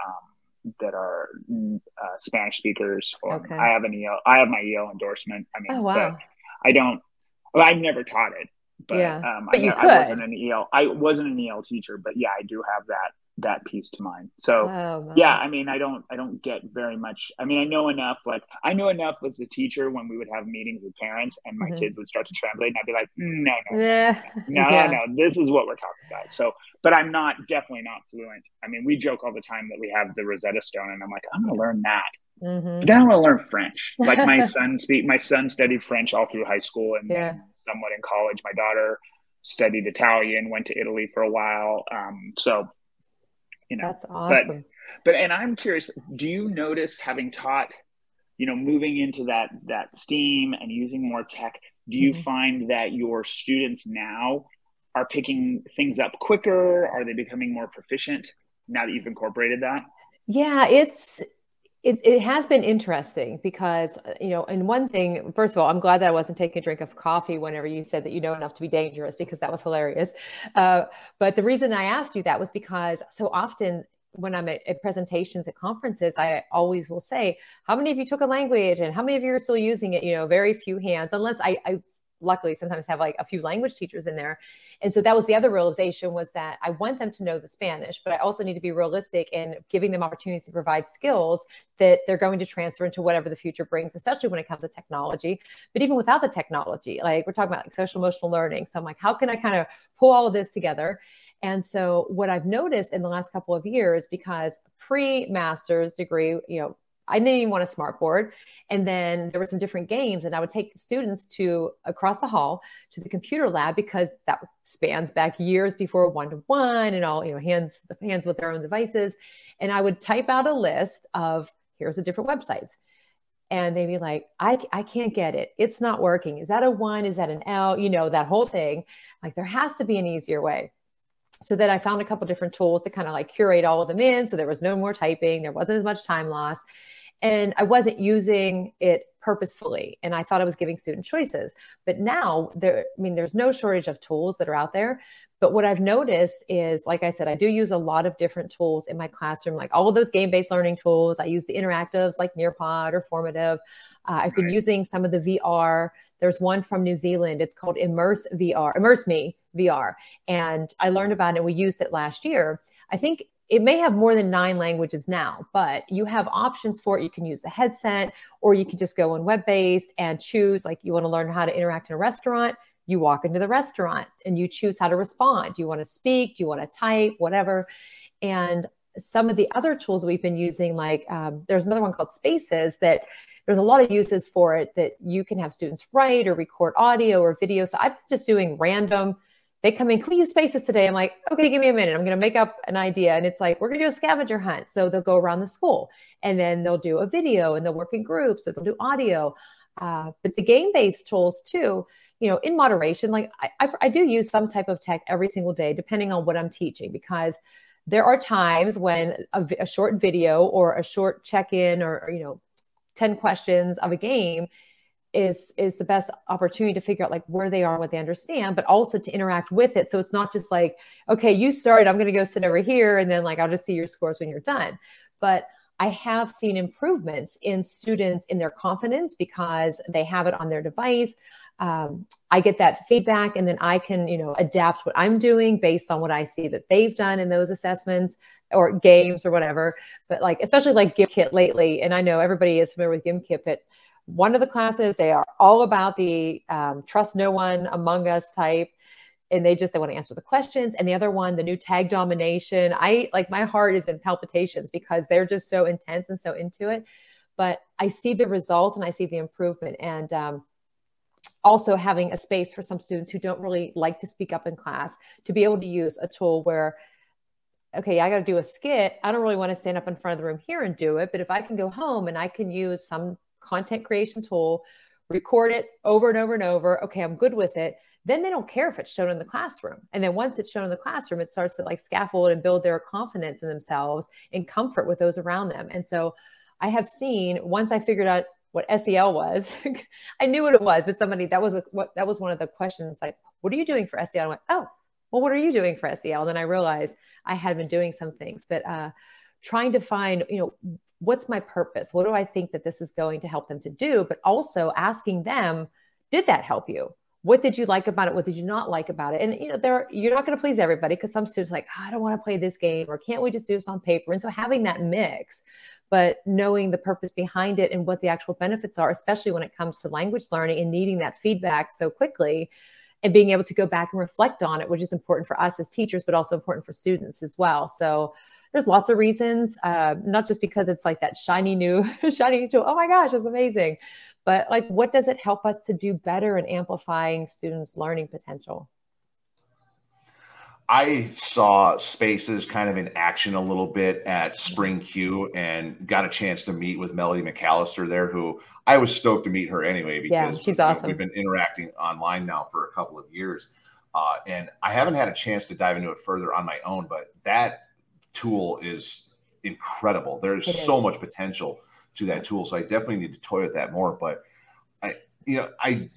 Spanish speakers. Or I have my EL endorsement. I mean, but I don't. Well, I never taught it, but I wasn't an EL teacher. But yeah, I do have that piece to mind. So I mean, I don't get very much. I mean, I know enough as a teacher when we would have meetings with parents and my kids would start to translate and I'd be like, no, this is what we're talking about. So, but I'm definitely not fluent. I mean, we joke all the time that we have the Rosetta Stone and I'm like, I'm going to learn that. But then I want to learn French. Like my son studied French all through high school and somewhat in college. My daughter studied Italian, went to Italy for a while. So, you know, that's awesome. But and I'm curious, do you notice having taught, you know, moving into that STEAM and using more tech, do you find that your students now are picking things up quicker? Are they becoming more proficient now that you've incorporated that? Yeah, it has been interesting because, you know, and one thing, first of all, I'm glad that I wasn't taking a drink of coffee whenever you said that you know enough to be dangerous, because that was hilarious. But the reason I asked you that was because so often when I'm at presentations at conferences, I always will say, how many of you took a language and how many of you are still using it? You know, very few hands, unless I luckily sometimes have like a few language teachers in there. And so that was the other realization, was that I want them to know the Spanish, but I also need to be realistic in giving them opportunities to provide skills that they're going to transfer into whatever the future brings, especially when it comes to technology. But even without the technology, like we're talking about like social emotional learning. So I'm like, how can I kind of pull all of this together? And so what I've noticed in the last couple of years, because pre-master's degree, you know, I didn't even want a smart board. And then there were some different games, and I would take students to across the hall to the computer lab, because that spans back years before one-to-one and all, you know, hands with their own devices. And I would type out a list of, here's the different websites. And they'd be like, I can't get it. It's not working. Is that a 1? Is that an L? You know, that whole thing. Like, there has to be an easier way. So then I found a couple different tools to kind of like curate all of them in. So there was no more typing. There wasn't as much time lost. And I wasn't using it purposefully. And I thought I was giving student choices. But now there's no shortage of tools that are out there. But what I've noticed is, like I said, I do use a lot of different tools in my classroom, like all of those game-based learning tools. I use the interactives like Nearpod or Formative. I've been using some of the VR. There's one from New Zealand. It's called Immerse Me VR. And I learned about it and we used it last year. I think it may have more than 9 languages now, but you have options for it. You can use the headset, or you can just go on web-based and choose, like, you want to learn how to interact in a restaurant. You walk into the restaurant and you choose how to respond. Do you want to speak? Do you want to type? Whatever. And some of the other tools we've been using, like there's another one called Spaces that there's a lot of uses for it, that you can have students write or record audio or video. So I've been just doing random. They come in, can we use Spaces today? I'm like, okay, give me a minute. I'm going to make up an idea. And it's like, we're going to do a scavenger hunt. So they'll go around the school and then they'll do a video and they'll work in groups, or they'll do audio. But the game-based tools too, you know, in moderation, like I do use some type of tech every single day, depending on what I'm teaching, because there are times when a short video or a short check-in or, you know, 10 questions of a game is the best opportunity to figure out like where they are and what they understand, but also to interact with it. So it's not just like, okay, you started, I'm going to go sit over here, and then like, I'll just see your scores when you're done. But I have seen improvements in students in their confidence because they have it on their device. I get that feedback, and then I can, adapt what I'm doing based on what I see that they've done in those assessments or games or whatever. But like, especially like GimKit lately, and I know everybody is familiar with GimKit, but one of the classes, they are all about the trust no one among us type. And they want to answer the questions. And the other one, the new tag domination, my heart is in palpitations because they're just so intense and so into it. But I see the results and I see the improvement. And also having a space for some students who don't really like to speak up in class to be able to use a tool where, okay, I got to do a skit. I don't really want to stand up in front of the room here and do it. But if I can go home and I can use some content creation tool, record it over and over and over, okay, I'm good with it. Then they don't care if it's shown in the classroom. And then once it's shown in the classroom, it starts to like scaffold and build their confidence in themselves and comfort with those around them. And so I have seen, once I figured out what SEL was, I knew what it was, but that was one of the questions, like, what are you doing for SEL? I went, oh, well, what are you doing for SEL? And then I realized I had been doing some things, but trying to find, what's my purpose? What do I think that this is going to help them to do? But also asking them, did that help you? What did you like about it? What did you not like about it? And, you're not going to please everybody, because some students are like, I don't want to play this game, or can't we just do this on paper? And so having that mix, but knowing the purpose behind it and what the actual benefits are, especially when it comes to language learning and needing that feedback so quickly and being able to go back and reflect on it, which is important for us as teachers, but also important for students as well. So there's lots of reasons, not just because it's like that shiny new tool. Oh my gosh, it's amazing. But like, what does it help us to do better in amplifying students' learning potential? I saw Spaces kind of in action a little bit at Spring Q and got a chance to meet with Melody McAllister there, who I was stoked to meet her anyway, because she's awesome. We've been interacting online now for a couple of years. And I haven't had a chance to dive into it further on my own, but that tool is incredible. There's so much potential to that tool. So I definitely need to toy with that more. But I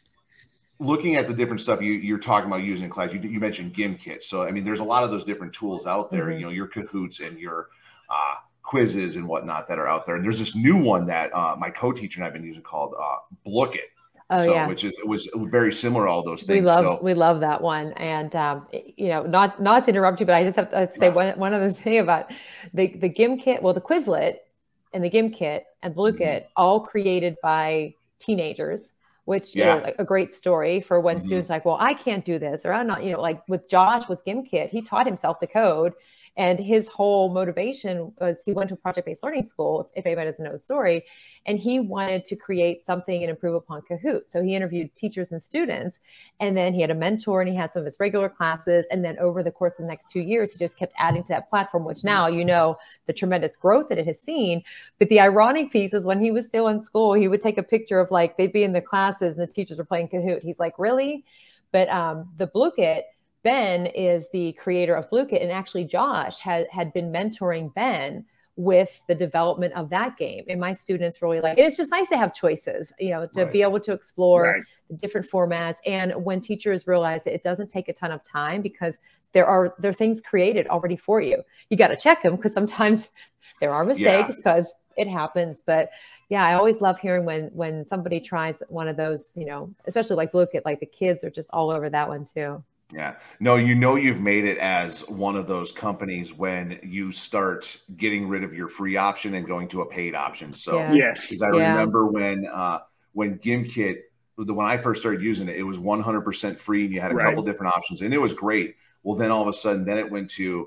looking at the different stuff you're talking about using in class, you mentioned GimKit. So, I mean, there's a lot of those different tools out there, your Kahoots and your quizzes and whatnot that are out there. And there's this new one that my co-teacher and I've been using called Blookit. Which was very similar to all those things. We love that one. And, not to interrupt you, but I just have to say one other thing about the GimKit, the Quizlet and the GimKit and Blookit, all created by teenagers, which is a great story for when students are like, well, I can't do this, or I'm not, like with Josh with GimKit, he taught himself to code. And his whole motivation was he went to a project-based learning school, if anybody doesn't know the story, and he wanted to create something and improve upon Kahoot. So he interviewed teachers and students, and then he had a mentor, and he had some of his regular classes. And then over the course of the next 2 years, he just kept adding to that platform, which now, the tremendous growth that it has seen. But the ironic piece is when he was still in school, he would take a picture of like, they'd be in the classes and the teachers were playing Kahoot. He's like, really? But the Blookit, Ben is the creator of Blookit, and actually Josh had been mentoring Ben with the development of that game. And my students really like it. It's just nice to have choices, to be able to explore the different formats. And when teachers realize that it doesn't take a ton of time, because there are things created already for you. You got to check them, because sometimes there are mistakes, because it happens. But yeah, I always love hearing when somebody tries one of those, especially like Blookit, like the kids are just all over that one too. Yeah. No, you've made it as one of those companies when you start getting rid of your free option and going to a paid option. So yes, because I remember when GimKit, when I first started using it, it was 100% free, and you had a couple different options, and it was great. Well, then all of a sudden, then it went to,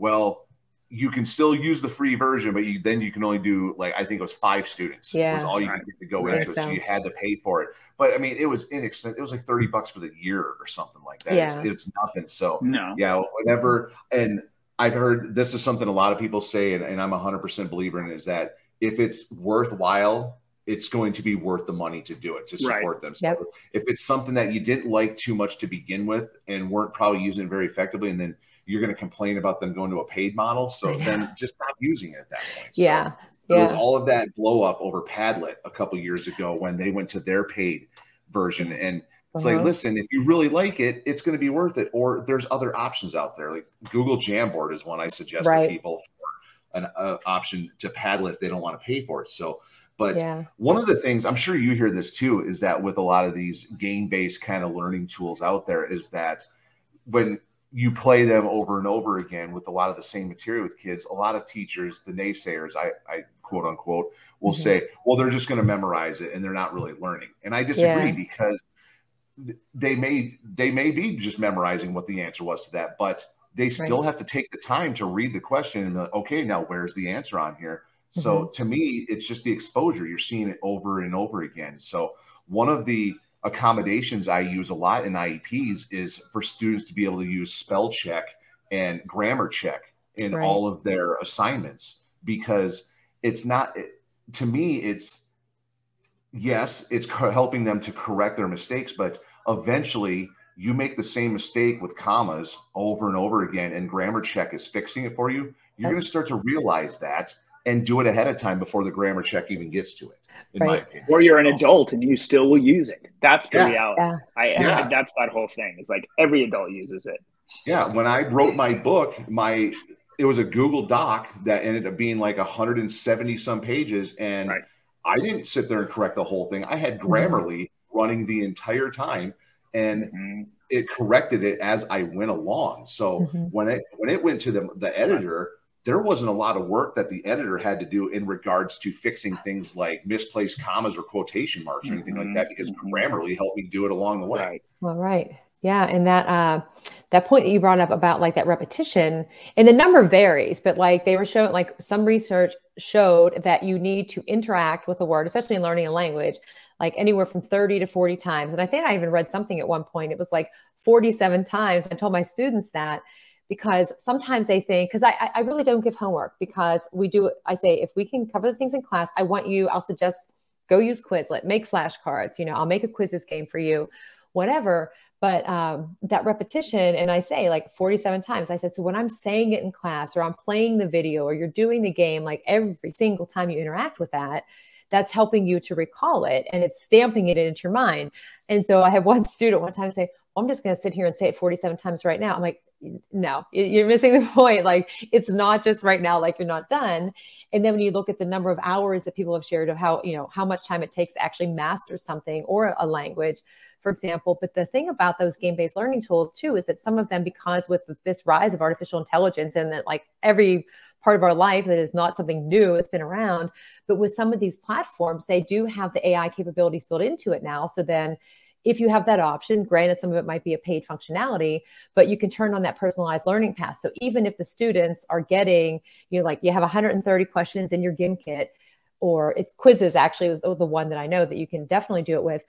you can still use the free version, but then you can only do, like, I think it was 5 students. Yeah. Was all you could get to go into it. So you had to pay for it. But I mean, it was inexpensive. It was like $30 for the year or something like that. Yeah. It's nothing. So whenever, and I've heard this is something a lot of people say, and I'm 100% believer in, is that if it's worthwhile, it's going to be worth the money to do it, to support them. So if it's something that you didn't like too much to begin with and weren't probably using it very effectively, and then you're going to complain about them going to a paid model. So then just stop using it at that point. So there was all of that blow up over Padlet a couple of years ago when they went to their paid version. And it's like, listen, if you really like it, it's going to be worth it. Or there's other options out there. Like Google Jamboard is one I suggest to people an option to Padlet if they don't want to pay for it. So, but Yeah. one of the things, I'm sure you hear this too, is that with a lot of these game-based kind of learning tools out there, is that when you play them over and over again with a lot of the same material with kids, a lot of teachers, the naysayers, I quote unquote, will say, well, they're just going to memorize it and they're not really learning. And I disagree, because they may be just memorizing what the answer was to that, but they still have to take the time to read the question and be like, okay, now where's the answer on here? So to me, it's just the exposure. You're seeing it over and over again. So one of the accommodations I use a lot in IEPs is for students to be able to use spell check and grammar check in all of their assignments, because it's not, to me, it's, yes, it's helping them to correct their mistakes, but eventually you make the same mistake with commas over and over again, and grammar check is fixing it for you. You're going to start to realize that and do it ahead of time before the grammar check even gets to it, in my opinion. Or you're an adult and you still will use it. That's the reality. That's that whole thing. It's like every adult uses it. Yeah. When I wrote my book, it was a Google Doc that ended up being like 170 some pages. And I didn't sit there and correct the whole thing. I had Grammarly running the entire time, and it corrected it as I went along. So when it went to the editor, there wasn't a lot of work that the editor had to do in regards to fixing things like misplaced commas or quotation marks or anything like that, because Grammarly helped me do it along the way. Well, yeah. And that point that you brought up about like that repetition, and the number varies, but like they were showing, like some research showed that you need to interact with a word, especially in learning a language, like anywhere from 30 to 40 times. And I think I even read something at one point, it was like 47 times. I told my students that, because sometimes they think, because I really don't give homework, because I say, if we can cover the things in class, I'll suggest go use Quizlet, make flashcards, I'll make a quizzes game for you, whatever. But that repetition, and I say like 47 times, I said, so when I'm saying it in class, or I'm playing the video, or you're doing the game, like every single time you interact with that, that's helping you to recall it, and it's stamping it into your mind. And so I had one student one time say, well, I'm just going to sit here and say it 47 times right now. I'm like, no, you're missing the point. Like, it's not just right now, like you're not done. And then when you look at the number of hours that people have shared of how much time it takes to actually master something or a language, for example. But the thing about those game-based learning tools too, is that some of them, because with this rise of artificial intelligence, and that like every part of our life that is not something new, it's been around, but with some of these platforms, they do have the AI capabilities built into it now. So then if you have that option, granted, some of it might be a paid functionality, but you can turn on that personalized learning path. So even if the students are getting, like you have 130 questions in your GIM kit, or it's quizzes, actually was the one that I know that you can definitely do it with,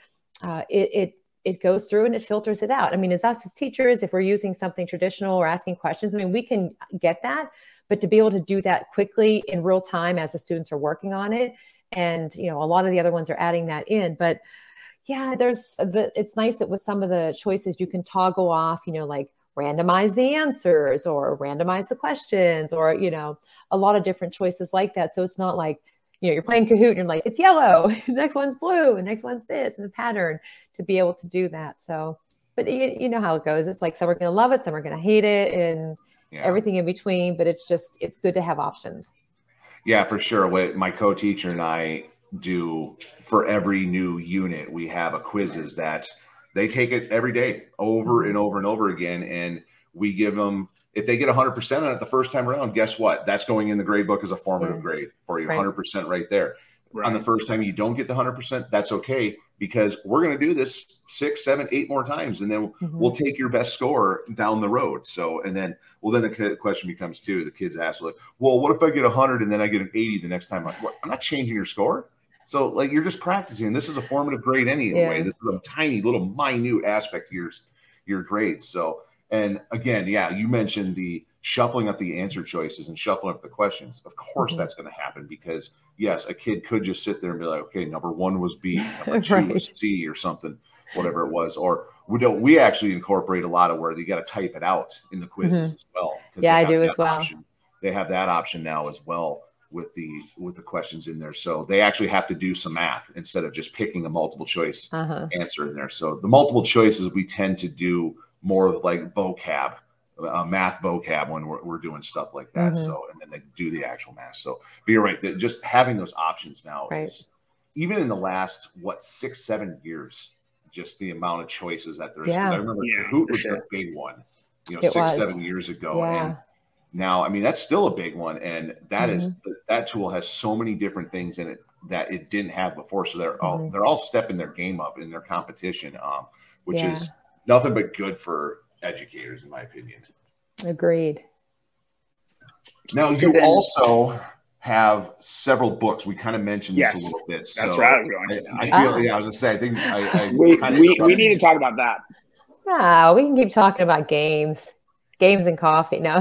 it goes through and it filters it out. I mean, as us as teachers, if we're using something traditional or asking questions, I mean, we can get that, but to be able to do that quickly in real time as the students are working on it, and a lot of the other ones are adding that in, but yeah, it's nice that with some of the choices you can toggle off, like randomize the answers or randomize the questions, or, a lot of different choices like that. So it's not like, you're playing Kahoot and you're like, it's yellow, the next one's blue, and next one's this, and the pattern to be able to do that. So, but you know how it goes. It's like some are going to love it, some are going to hate it, and everything in between, but it's good to have options. Yeah, for sure. What my co-teacher and I do for every new unit, we have a quizzes that they take it every day over and over and over again. And we give them, if they get 100% on it the first time around, guess what? That's going in the grade book as a formative grade for you, 100% right there. On the first time you don't get the 100%, that's okay, because we're going to do this 6, 7, 8 more times, and then we'll take your best score down the road. So, and then, the question becomes too, the kids ask, like, well, what if I get 100 and then I get an 80 the next time? I'm not changing your score. So like, you're just practicing. This is a formative grade anyway. This is a tiny little minute aspect of your grade. So, and again, you mentioned the shuffling up the answer choices and shuffling up the questions. Of course that's going to happen, because yes, a kid could just sit there and be like, okay, number 1 was B, number 2 was C, or something, whatever it was. Or we actually incorporate a lot of where you got to type it out in the quizzes as well. Yeah, I do as well. They have that option now as well with the questions in there. So they actually have to do some math instead of just picking a multiple choice answer in there. So the multiple choices, we tend to do more of like vocab math vocab when we're doing stuff like that. So, and then they do the actual math. So, but you're right. Just having those options now is, even in the last, 6-7 years, just the amount of choices that there's. I remember Kahoot was the big one, 6-7 years ago. And now, I mean, that's still a big one. And that is, that tool has so many different things in it that it didn't have before. So they're all stepping their game up in their competition, which is nothing but good for educators, in my opinion. Agreed. Now, you also have several books. We kind of mentioned this a little bit. So that's where I was going. I feel, I was going to say, I think we need to talk about that. Oh, we can keep talking about games and coffee. No,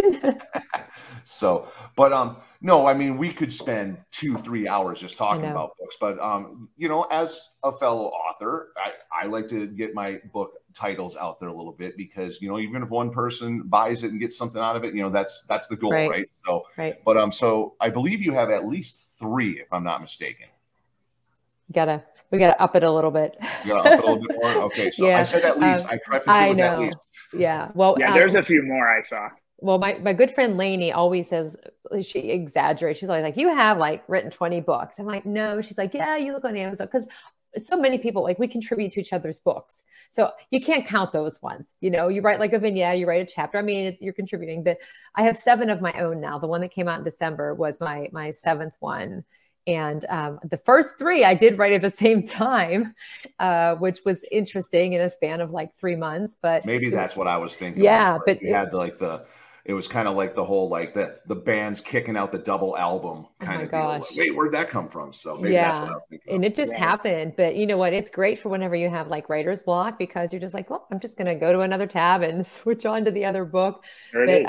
so, but no, I mean, we could spend 2-3 hours just talking about books, but as a fellow author, I like to get my book titles out there a little bit, because even if one person buys it and gets something out of it, that's the goal, right? So, but so I believe you have at least 3, if I'm not mistaken. We gotta up it a little bit. You gotta up it a little bit more. Okay, so I said at least. I prefaced it with at least. Yeah. Well, there's a few more I saw. Well, my good friend Lainey always says, she exaggerates. She's always like, you have written 20 books. I'm like, no. She's like, yeah, you look on Amazon, because so many people, we contribute to each other's books. So you can't count those ones. You write a vignette, you write a chapter. I mean, you're contributing, but I have 7 of my own now. The one that came out in December was my 7th one. And the first 3 I did write at the same time, which was interesting in a span of 3 months. But maybe that's what I was thinking. Yeah, but you had it was kind of like the whole the band's kicking out the double album kind of deal. Wait, where'd that come from? So maybe that's what I was thinking. And it just happened. But you know what? It's great for whenever you have writer's block, because you're just well, I'm just going to go to another tab and switch on to the other book. It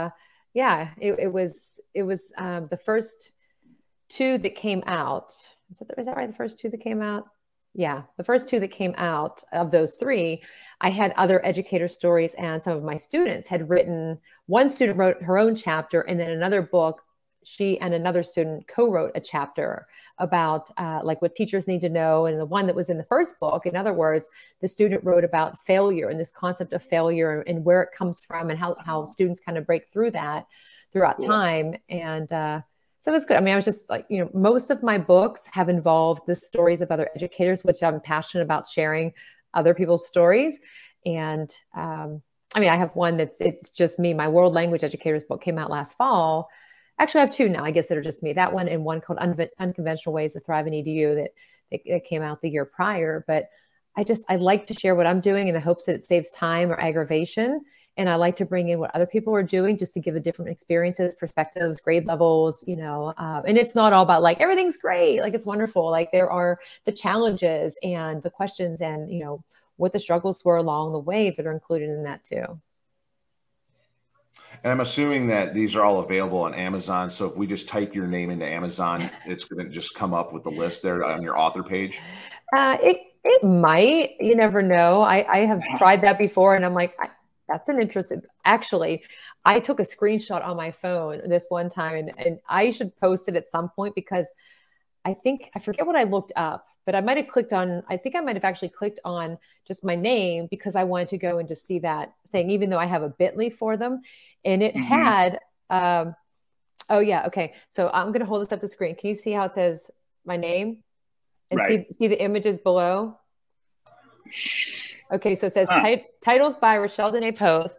was the first 2 that came out. Is that right? The first 2 that came out? Yeah. The first 2 that came out of those 3, I had other educator stories, and some of my students had written. One student wrote her own chapter, and then another book, she and another student co-wrote a chapter about what teachers need to know. And the one that was in the first book, in other words, the student wrote about failure and this concept of failure and where it comes from, and how students kind of break through that throughout time. And, so it was good. I mean, I was just most of my books have involved the stories of other educators, which I'm passionate about sharing other people's stories. And I have one it's just me. My world language educators book came out last fall. Actually, I have 2 now, I guess, that are just me. That one, and one called Unconventional Ways to Thrive in EDU that came out the year prior. But I like to share what I'm doing in the hopes that it saves time or aggravation. And I like to bring in what other people are doing, just to give the different experiences, perspectives, grade levels, and it's not all about everything's great. It's wonderful. There are the challenges and the questions and, what the struggles were along the way that are included in that too. And I'm assuming that these are all available on Amazon. So if we just type your name into Amazon, it's going to just come up with the list there on your author page. It might, you never know. I have tried that before, and I'm like, that's an interesting. Actually, I took a screenshot on my phone this one time, and I should post it at some point, because I forget what I looked up, but I might have actually clicked on just my name, because I wanted to go and just see that thing, even though I have a bit.ly for them. And it had, oh yeah. Okay. So I'm going to hold this up the screen. Can you see how it says my name and see the images below? Okay, so it says titles by Rochelle Dene Poth.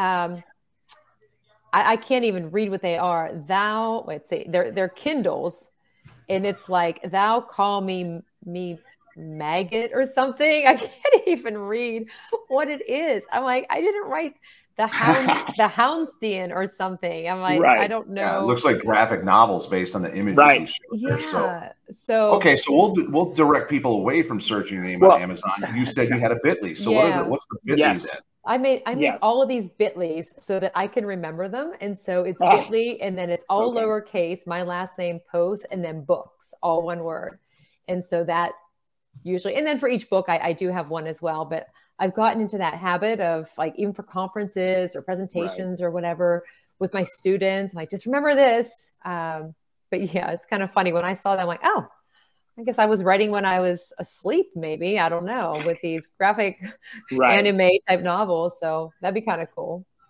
I can't even read what they are. They're Kindles, and it's thou call me maggot or something. I can't even read what it is. I'm like, I didn't write the Houndstooth or something. I'm like, I don't know. Yeah, it looks like graphic novels based on the images you showed there. So okay, so we'll direct people away from searching your name on Amazon. You said you had a bit.ly. So what's the bit.ly then? I make all of these bit.lys so that I can remember them. And so it's bit.ly, and then it's all lowercase, my last name, Poth, and then books, all one word. And so that usually, and then for each book, I do have one as well. But I've gotten into that habit of even for conferences or presentations or whatever with my students, I'm like, just remember this. But yeah, it's kind of funny. When I saw that, I'm like, oh, I guess I was writing when I was asleep, maybe. I don't know, with these graphic anime type novels. So that'd be kind of cool.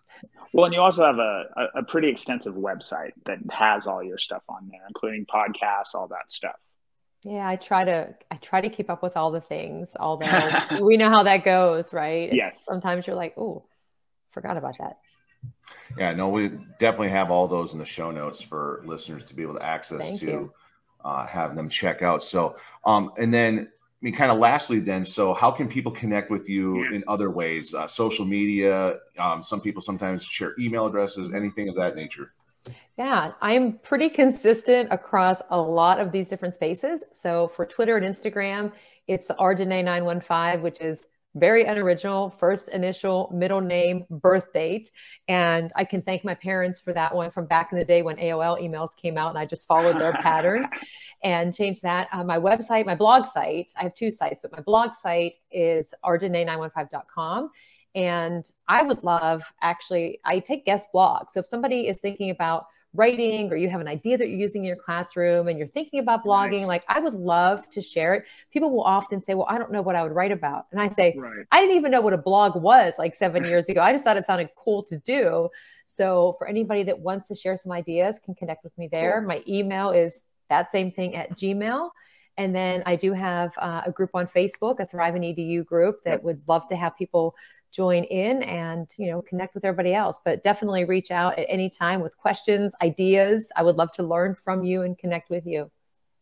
Well, and you also have a pretty extensive website that has all your stuff on there, including podcasts, all that stuff. Yeah, I try to keep up with all the things, although we know how that goes, right? Yes. Sometimes you're like, oh, forgot about that. Yeah, no, we definitely have all those in the show notes for listeners to be able to access Thank to you. Have them check out. So, and then, I mean, kind of lastly then, so how can people connect with you in other ways? Social media, some people sometimes share email addresses, anything of that nature. Yeah, I'm pretty consistent across a lot of these different spaces. So for Twitter and Instagram, it's the rdene915, which is very unoriginal, first initial, middle name, birth date. And I can thank my parents for that one from back in the day when AOL emails came out, and I just followed their pattern and changed that. My website, my blog site, I have two sites, but my blog site is rdene915.com. And I would love, actually, I take guest blogs. So if somebody is thinking about writing, or you have an idea that you're using in your classroom and you're thinking about blogging, like, I would love to share it. People will often say, well, I don't know what I would write about. And I say, I didn't even know what a blog was like 7 years ago. I just thought it sounded cool to do. So for anybody that wants to share some ideas, can connect with me there. My email is that same thing at Gmail. And then I do have a group on Facebook, a Thrive in EDU group that would love to have people join in and, you know, connect with everybody else. But definitely reach out at any time with questions, ideas. I would love to learn from you and connect with you.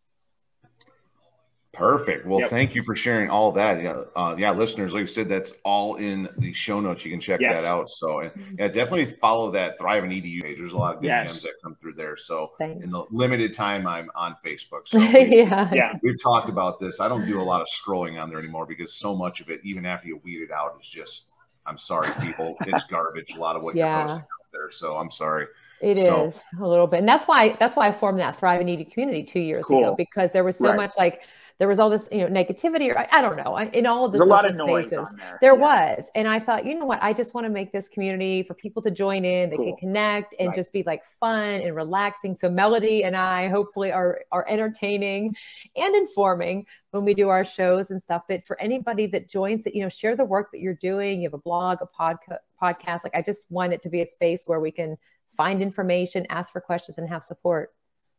Perfect. Well, thank you for sharing all that. Yeah, listeners, like you said, that's all in the show notes. You can check that out. So, and yeah, definitely follow that Thrive in EDU page. There's a lot of good gems that come through there. So, in the limited time I'm on Facebook, so we've talked about this. I don't do a lot of scrolling on there anymore because so much of it, even after you weed it out, is just, I'm sorry, people, it's garbage. A lot of what you're posting out there. So, I'm sorry. It is a little bit. And that's why I formed that Thrive in EDU community 2 years ago, because there was so much, like, there was all this, you know, negativity, or I don't know, in all of the social spaces. There was. And I thought, you know what, I just want to make this community for people to join in, they can connect and just be like fun and relaxing. So Melody and I hopefully are entertaining and informing when we do our shows and stuff. But for anybody that joins it, you know, share the work that you're doing. You have a blog, a podcast. Like, I just want it to be a space where we can find information, ask for questions, and have support.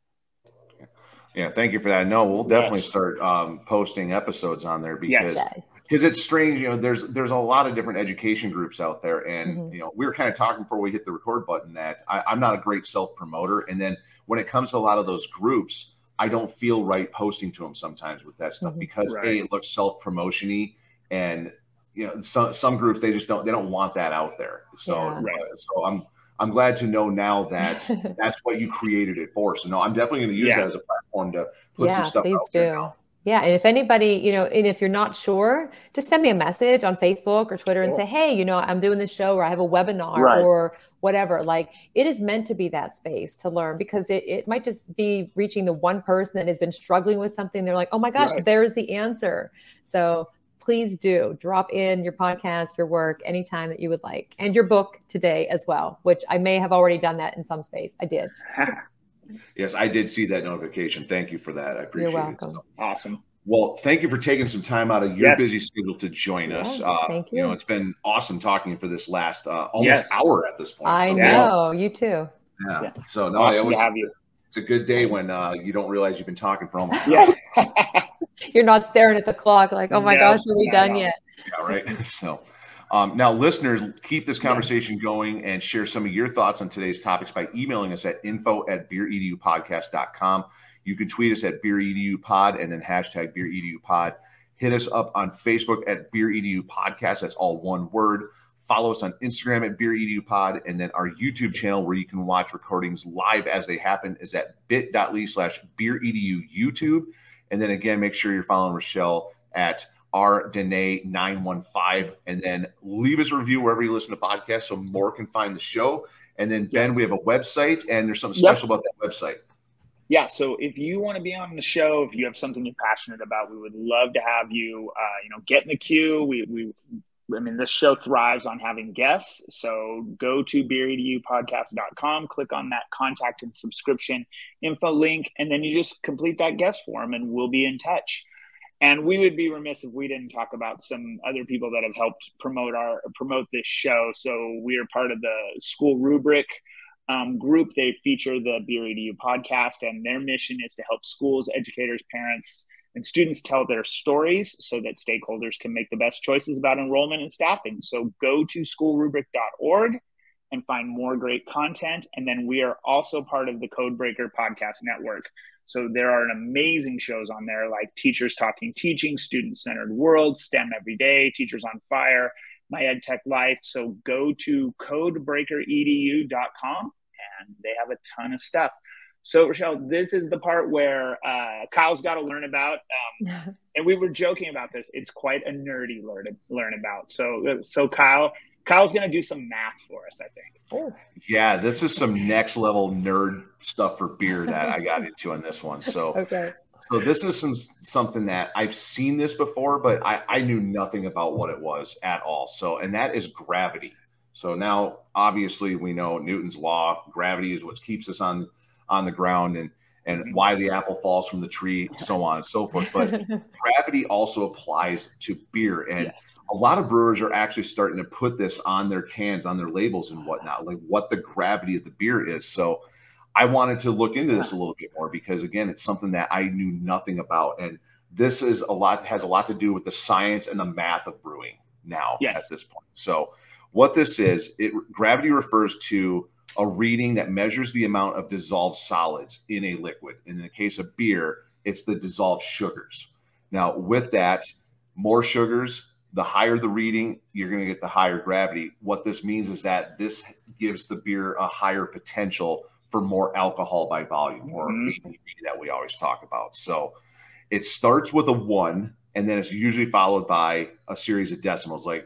Yeah, thank you for that. No, we'll definitely start posting episodes on there because it's strange. You know, there's a lot of different education groups out there, and you know, we were kind of talking before we hit the record button that I'm not a great self promoter, and then when it comes to a lot of those groups, I don't feel right posting to them sometimes with that stuff because it looks self promotion-y, and you know, some groups they don't want that out there. So so I'm glad to know now that that's what you created it for. So no, I'm definitely going to use that as a platform to put some stuff out there now. Yeah. And if anybody, you know, and if you're not sure, just send me a message on Facebook or Twitter and say, hey, you know, I'm doing this show, or I have a webinar or whatever. Like, it is meant to be that space to learn, because it might just be reaching the one person that has been struggling with something. They're like, oh my gosh, there's the answer. So please do drop in your podcast, your work, anytime that you would like, and your book today as well, which I may have already done that in some space. I did. Yes, I did see that notification. Thank you for that. I appreciate it. So, awesome. Well, thank you for taking some time out of your busy schedule to join us. Thank you. You know, it's been awesome talking for this last almost hour at this point. I know, you too. Yeah. So no, awesome to have you. It's a good day when you don't realize you've been talking for almost an hour. You're not staring at the clock like, oh my gosh, are we done yet? Yeah, right. So now, listeners, keep this conversation going and share some of your thoughts on today's topics by emailing us at info@beeredupodcast.com. You can tweet us at BeerEDUPod and then hashtag BeerEDUPod. Hit us up on Facebook at BeerEDUPodcast. That's all one word. Follow us on Instagram at BeerEDUPod, and then our YouTube channel where you can watch recordings live as they happen is at bit.ly/BeerEDUYouTube. And then again, make sure you're following Rochelle at rdene915, and then leave us a review wherever you listen to podcasts so more can find the show. And then Ben, we have a website, and there's something special about that website. Yeah. So if you want to be on the show, if you have something you're passionate about, we would love to have you, you know, get in the queue. I mean, this show thrives on having guests. So go to beeredupodcast.com, click on that contact and subscription info link, and then you just complete that guest form and we'll be in touch. And we would be remiss if we didn't talk about some other people that have helped promote this show. So we are part of the School Rubric group. They feature the Beer EDU podcast, and their mission is to help schools, educators, parents, and students tell their stories so that stakeholders can make the best choices about enrollment and staffing. So go to schoolrubric.org and find more great content. And then we are also part of the Codebreaker Podcast Network. So there are amazing shows on there like Teachers Talking Teaching, Student-Centered World, STEM Every Day, Teachers on Fire, My EdTech Life. So go to codebreakeredu.com and they have a ton of stuff. So Rochelle, this is the part where Kyle's got to learn about, and we were joking about this. It's quite a nerdy learn about. So Kyle's going to do some math for us, I think. Oh. Yeah, this is some next level nerd stuff for beer that I got into on this one. So, okay. So this is something that I've seen this before, but I knew nothing about what it was at all. So, and that is gravity. So now, obviously, we know Newton's law. Gravity is what keeps us on the ground, and why the apple falls from the tree, so on and so forth. But gravity also applies to beer. And yes, a lot of brewers are actually starting to put this on their cans, on their labels and whatnot, like what the gravity of the beer is. So I wanted to look into this a little bit more because, again, it's something that I knew nothing about. And this has a lot to do with the science and the math of brewing now at this point. So what this is, gravity refers to a reading that measures the amount of dissolved solids in a liquid. In the case of beer, it's the dissolved sugars. Now, with that, more sugars, the higher the reading, you're going to get the higher gravity. What this means is that this gives the beer a higher potential for more alcohol by volume, or ABV that we always talk about. So it starts with a 1, and then it's usually followed by a series of decimals, like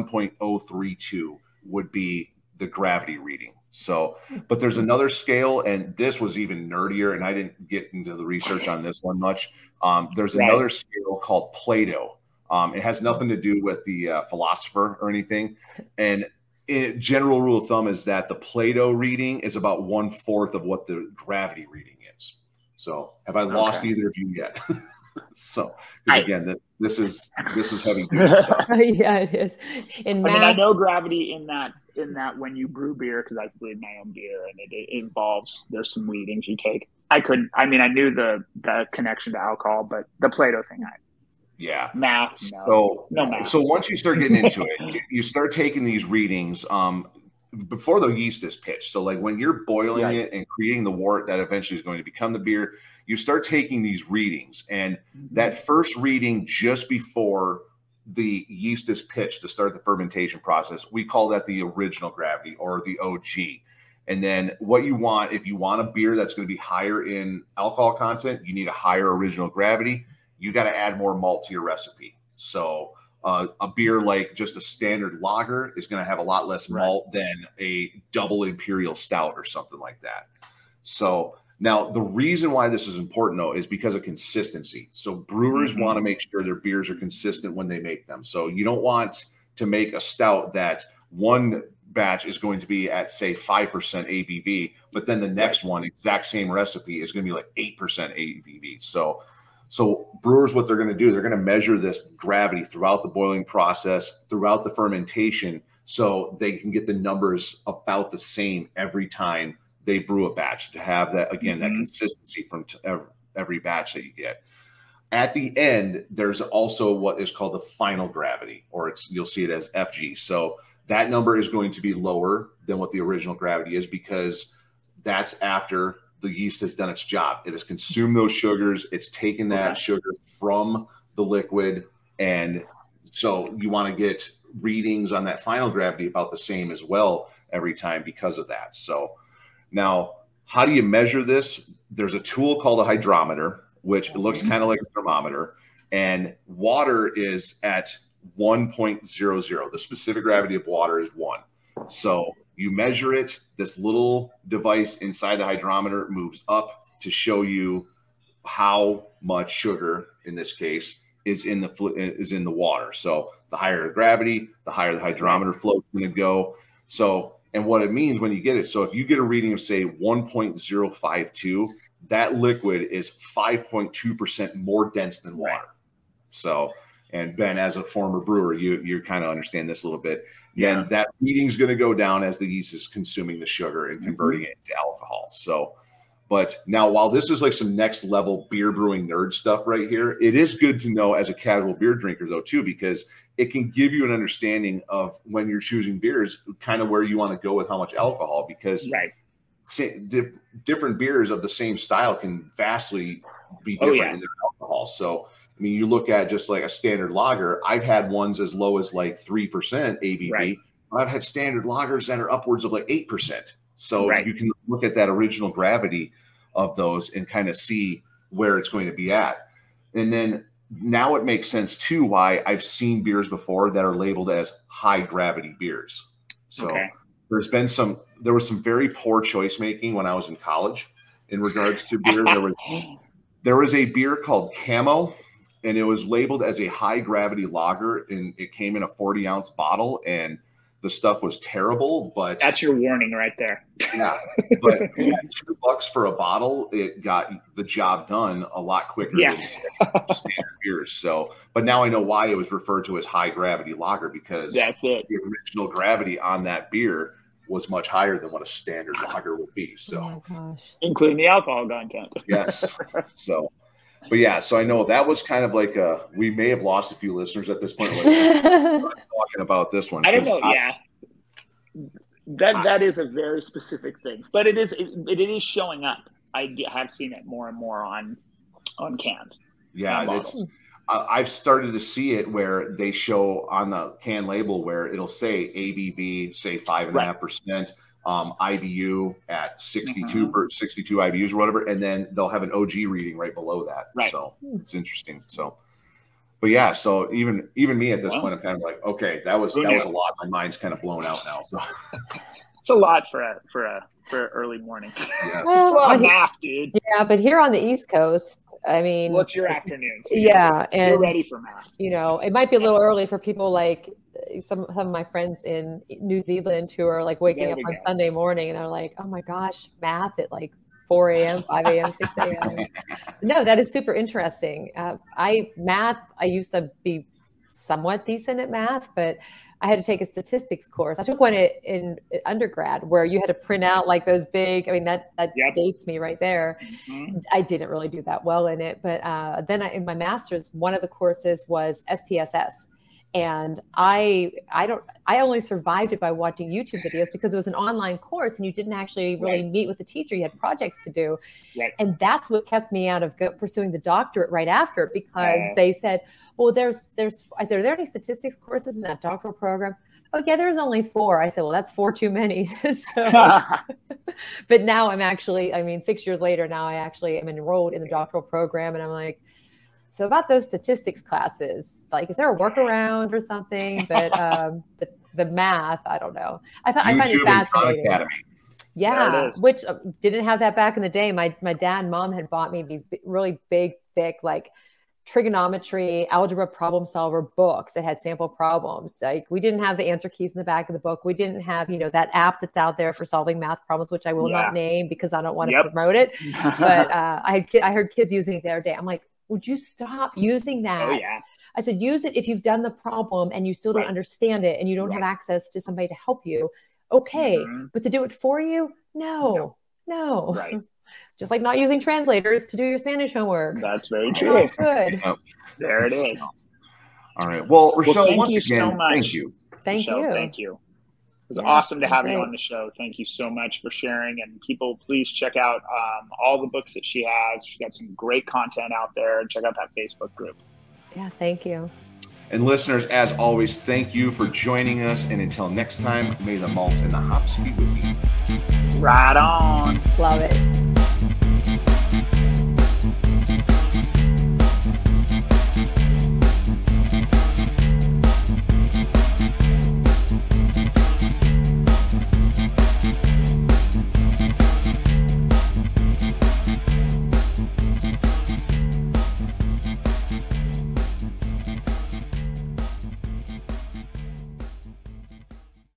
1.032 would be the gravity reading. So, but there's another scale, and this was even nerdier, and I didn't get into the research on this one much. There's another scale called Plato. It has nothing to do with the philosopher or anything. And general rule of thumb is that the Plato reading is about 1/4 of what the gravity reading is. So have I lost either of you yet? So, again, this is heavy duty stuff. Yeah, it is. I know gravity in that when you brew beer, because I brewed my own beer, and it involves, there's some readings you take. I knew the connection to alcohol, but the Plato thing, math, no math. So once you start getting into it, you start taking these readings before the yeast is pitched. So like when you're boiling it and creating the wort that eventually is going to become the beer, you start taking these readings, and that first reading just before the yeast is pitched to start the fermentation process, we call that the original gravity, or the OG. And then what you want, if you want a beer that's going to be higher in alcohol content, you need a higher original gravity. You got to add more malt to your recipe. So a beer like just a standard lager is going to have a lot less malt than a double imperial stout or something like that. So now the reason why this is important, though, is because of consistency. So brewers want to make sure their beers are consistent when they make them. So you don't want to make a stout that one batch is going to be at, say, 5% ABV, but then the next one, exact same recipe, is going to be like 8% ABV. So brewers, what they're going to do, they're going to measure this gravity throughout the boiling process, throughout the fermentation, so they can get the numbers about the same every time they brew a batch, to have that, again, that consistency from every batch that you get. At the end, there's also what is called the final gravity, or you'll see it as FG. So that number is going to be lower than what the original gravity is, because that's after the yeast has done its job. It has consumed those sugars. It's taken that sugar from the liquid. And so you want to get readings on that final gravity about the same as well every time because of that. So now, how do you measure this? There's a tool called a hydrometer, which looks kind of like a thermometer, and water is at 1.00. The specific gravity of water is 1. So you measure it. This little device inside the hydrometer moves up to show you how much sugar, in this case, is in the water. So the higher the gravity, the higher the hydrometer flow is going to go. So, and what it means when you get it, so if you get a reading of, say, 1.052, that liquid is 5.2% more dense than water. So, and Ben, as a former brewer, you kind of understand this a little bit. Then that heating's going to go down as the yeast is consuming the sugar and converting it into alcohol. So, but now while this is like some next level beer brewing nerd stuff right here, it is good to know as a casual beer drinker though too, because it can give you an understanding of when you're choosing beers, kind of where you want to go with how much alcohol, because different beers of the same style can vastly be different in their alcohol. So, I mean, you look at just like a standard lager. I've had ones as low as like 3% ABV. But I've had standard lagers that are upwards of like 8%. So you can look at that original gravity of those and kind of see where it's going to be at. And then now it makes sense too why I've seen beers before that are labeled as high gravity beers. So there was some very poor choice making when I was in college in regards to beer. There was a beer called Camo, and it was labeled as a high gravity lager, and it came in a 40-ounce bottle, and the stuff was terrible. But that's your warning right there. Yeah, but $2 for a bottle, it got the job done a lot quicker than standard beers. So, but now I know why it was referred to as high gravity lager, because that's it. The original gravity on that beer was much higher than what a standard lager would be. So, including the alcohol content. Yes. So, but yeah, so I know that was kind of like we may have lost a few listeners at this point. Like, talking about this one. I don't know. That is a very specific thing, but it is showing up. I have seen it more and more on cans. Yeah, I've started to see it where they show on the can label where it'll say ABV, say 5.5%. IBU at 62 IBUs or whatever, and then they'll have an OG reading right below that. So it's interesting. So, but yeah, so even me at this point, I'm kind of like, okay, that was a lot. My mind's kind of blown out now. So it's a lot for early morning. Yes. It's a lot of math, dude. Yeah, but here on the East Coast, I mean, what's your afternoon? So and you're ready for math. You know, it might be a little early for people like some of my friends in New Zealand who are like waking up on Sunday morning and they're like, oh my gosh, math at like 4 a.m., 5 a.m., 6 a.m. No, that is super interesting. I used to be somewhat decent at math, but I had to take a statistics course. I took one in undergrad where you had to print out like those big, I mean, that dates me right there. Mm-hmm. I didn't really do that well in it, but then in my master's, one of the courses was SPSS. And I only survived it by watching YouTube videos because it was an online course and you didn't actually really meet with the teacher. You had projects to do. Right. And that's what kept me out of pursuing the doctorate right after, because they said, well, I said, are there any statistics courses in that doctoral program? Oh yeah, there's only 4. I said, well, that's 4 too many. But now I'm actually, 6 years later, now I actually am enrolled in the doctoral program, and I'm like, so about those statistics classes, like, is there a workaround or something? But the math, I don't know. I find it fascinating. Yeah, which didn't have that back in the day. My dad and mom had bought me these really big, thick, like trigonometry, algebra problem solver books that had sample problems. Like, we didn't have the answer keys in the back of the book. We didn't have, that app that's out there for solving math problems, which I will not name because I don't want to promote it. But I heard kids using it the other day. I'm like, would you stop using that? Oh, yeah. I said, use it if you've done the problem and you still don't understand it and you don't have access to somebody to help you. Okay. Mm-hmm. But to do it for you? No. Right. Just like not using translators to do your Spanish homework. That's very true. That's good. There it is. All right. Well, Rochelle, once again, so much. Thank you. Thank you. Thank you. It was awesome to have you on the show. Thank you so much for sharing. And people, please check out all the books that she has. She's got some great content out there. Check out that Facebook group. Yeah, thank you. And listeners, as always, thank you for joining us. And until next time, may the malts and the hops be with you. Right on. Love it.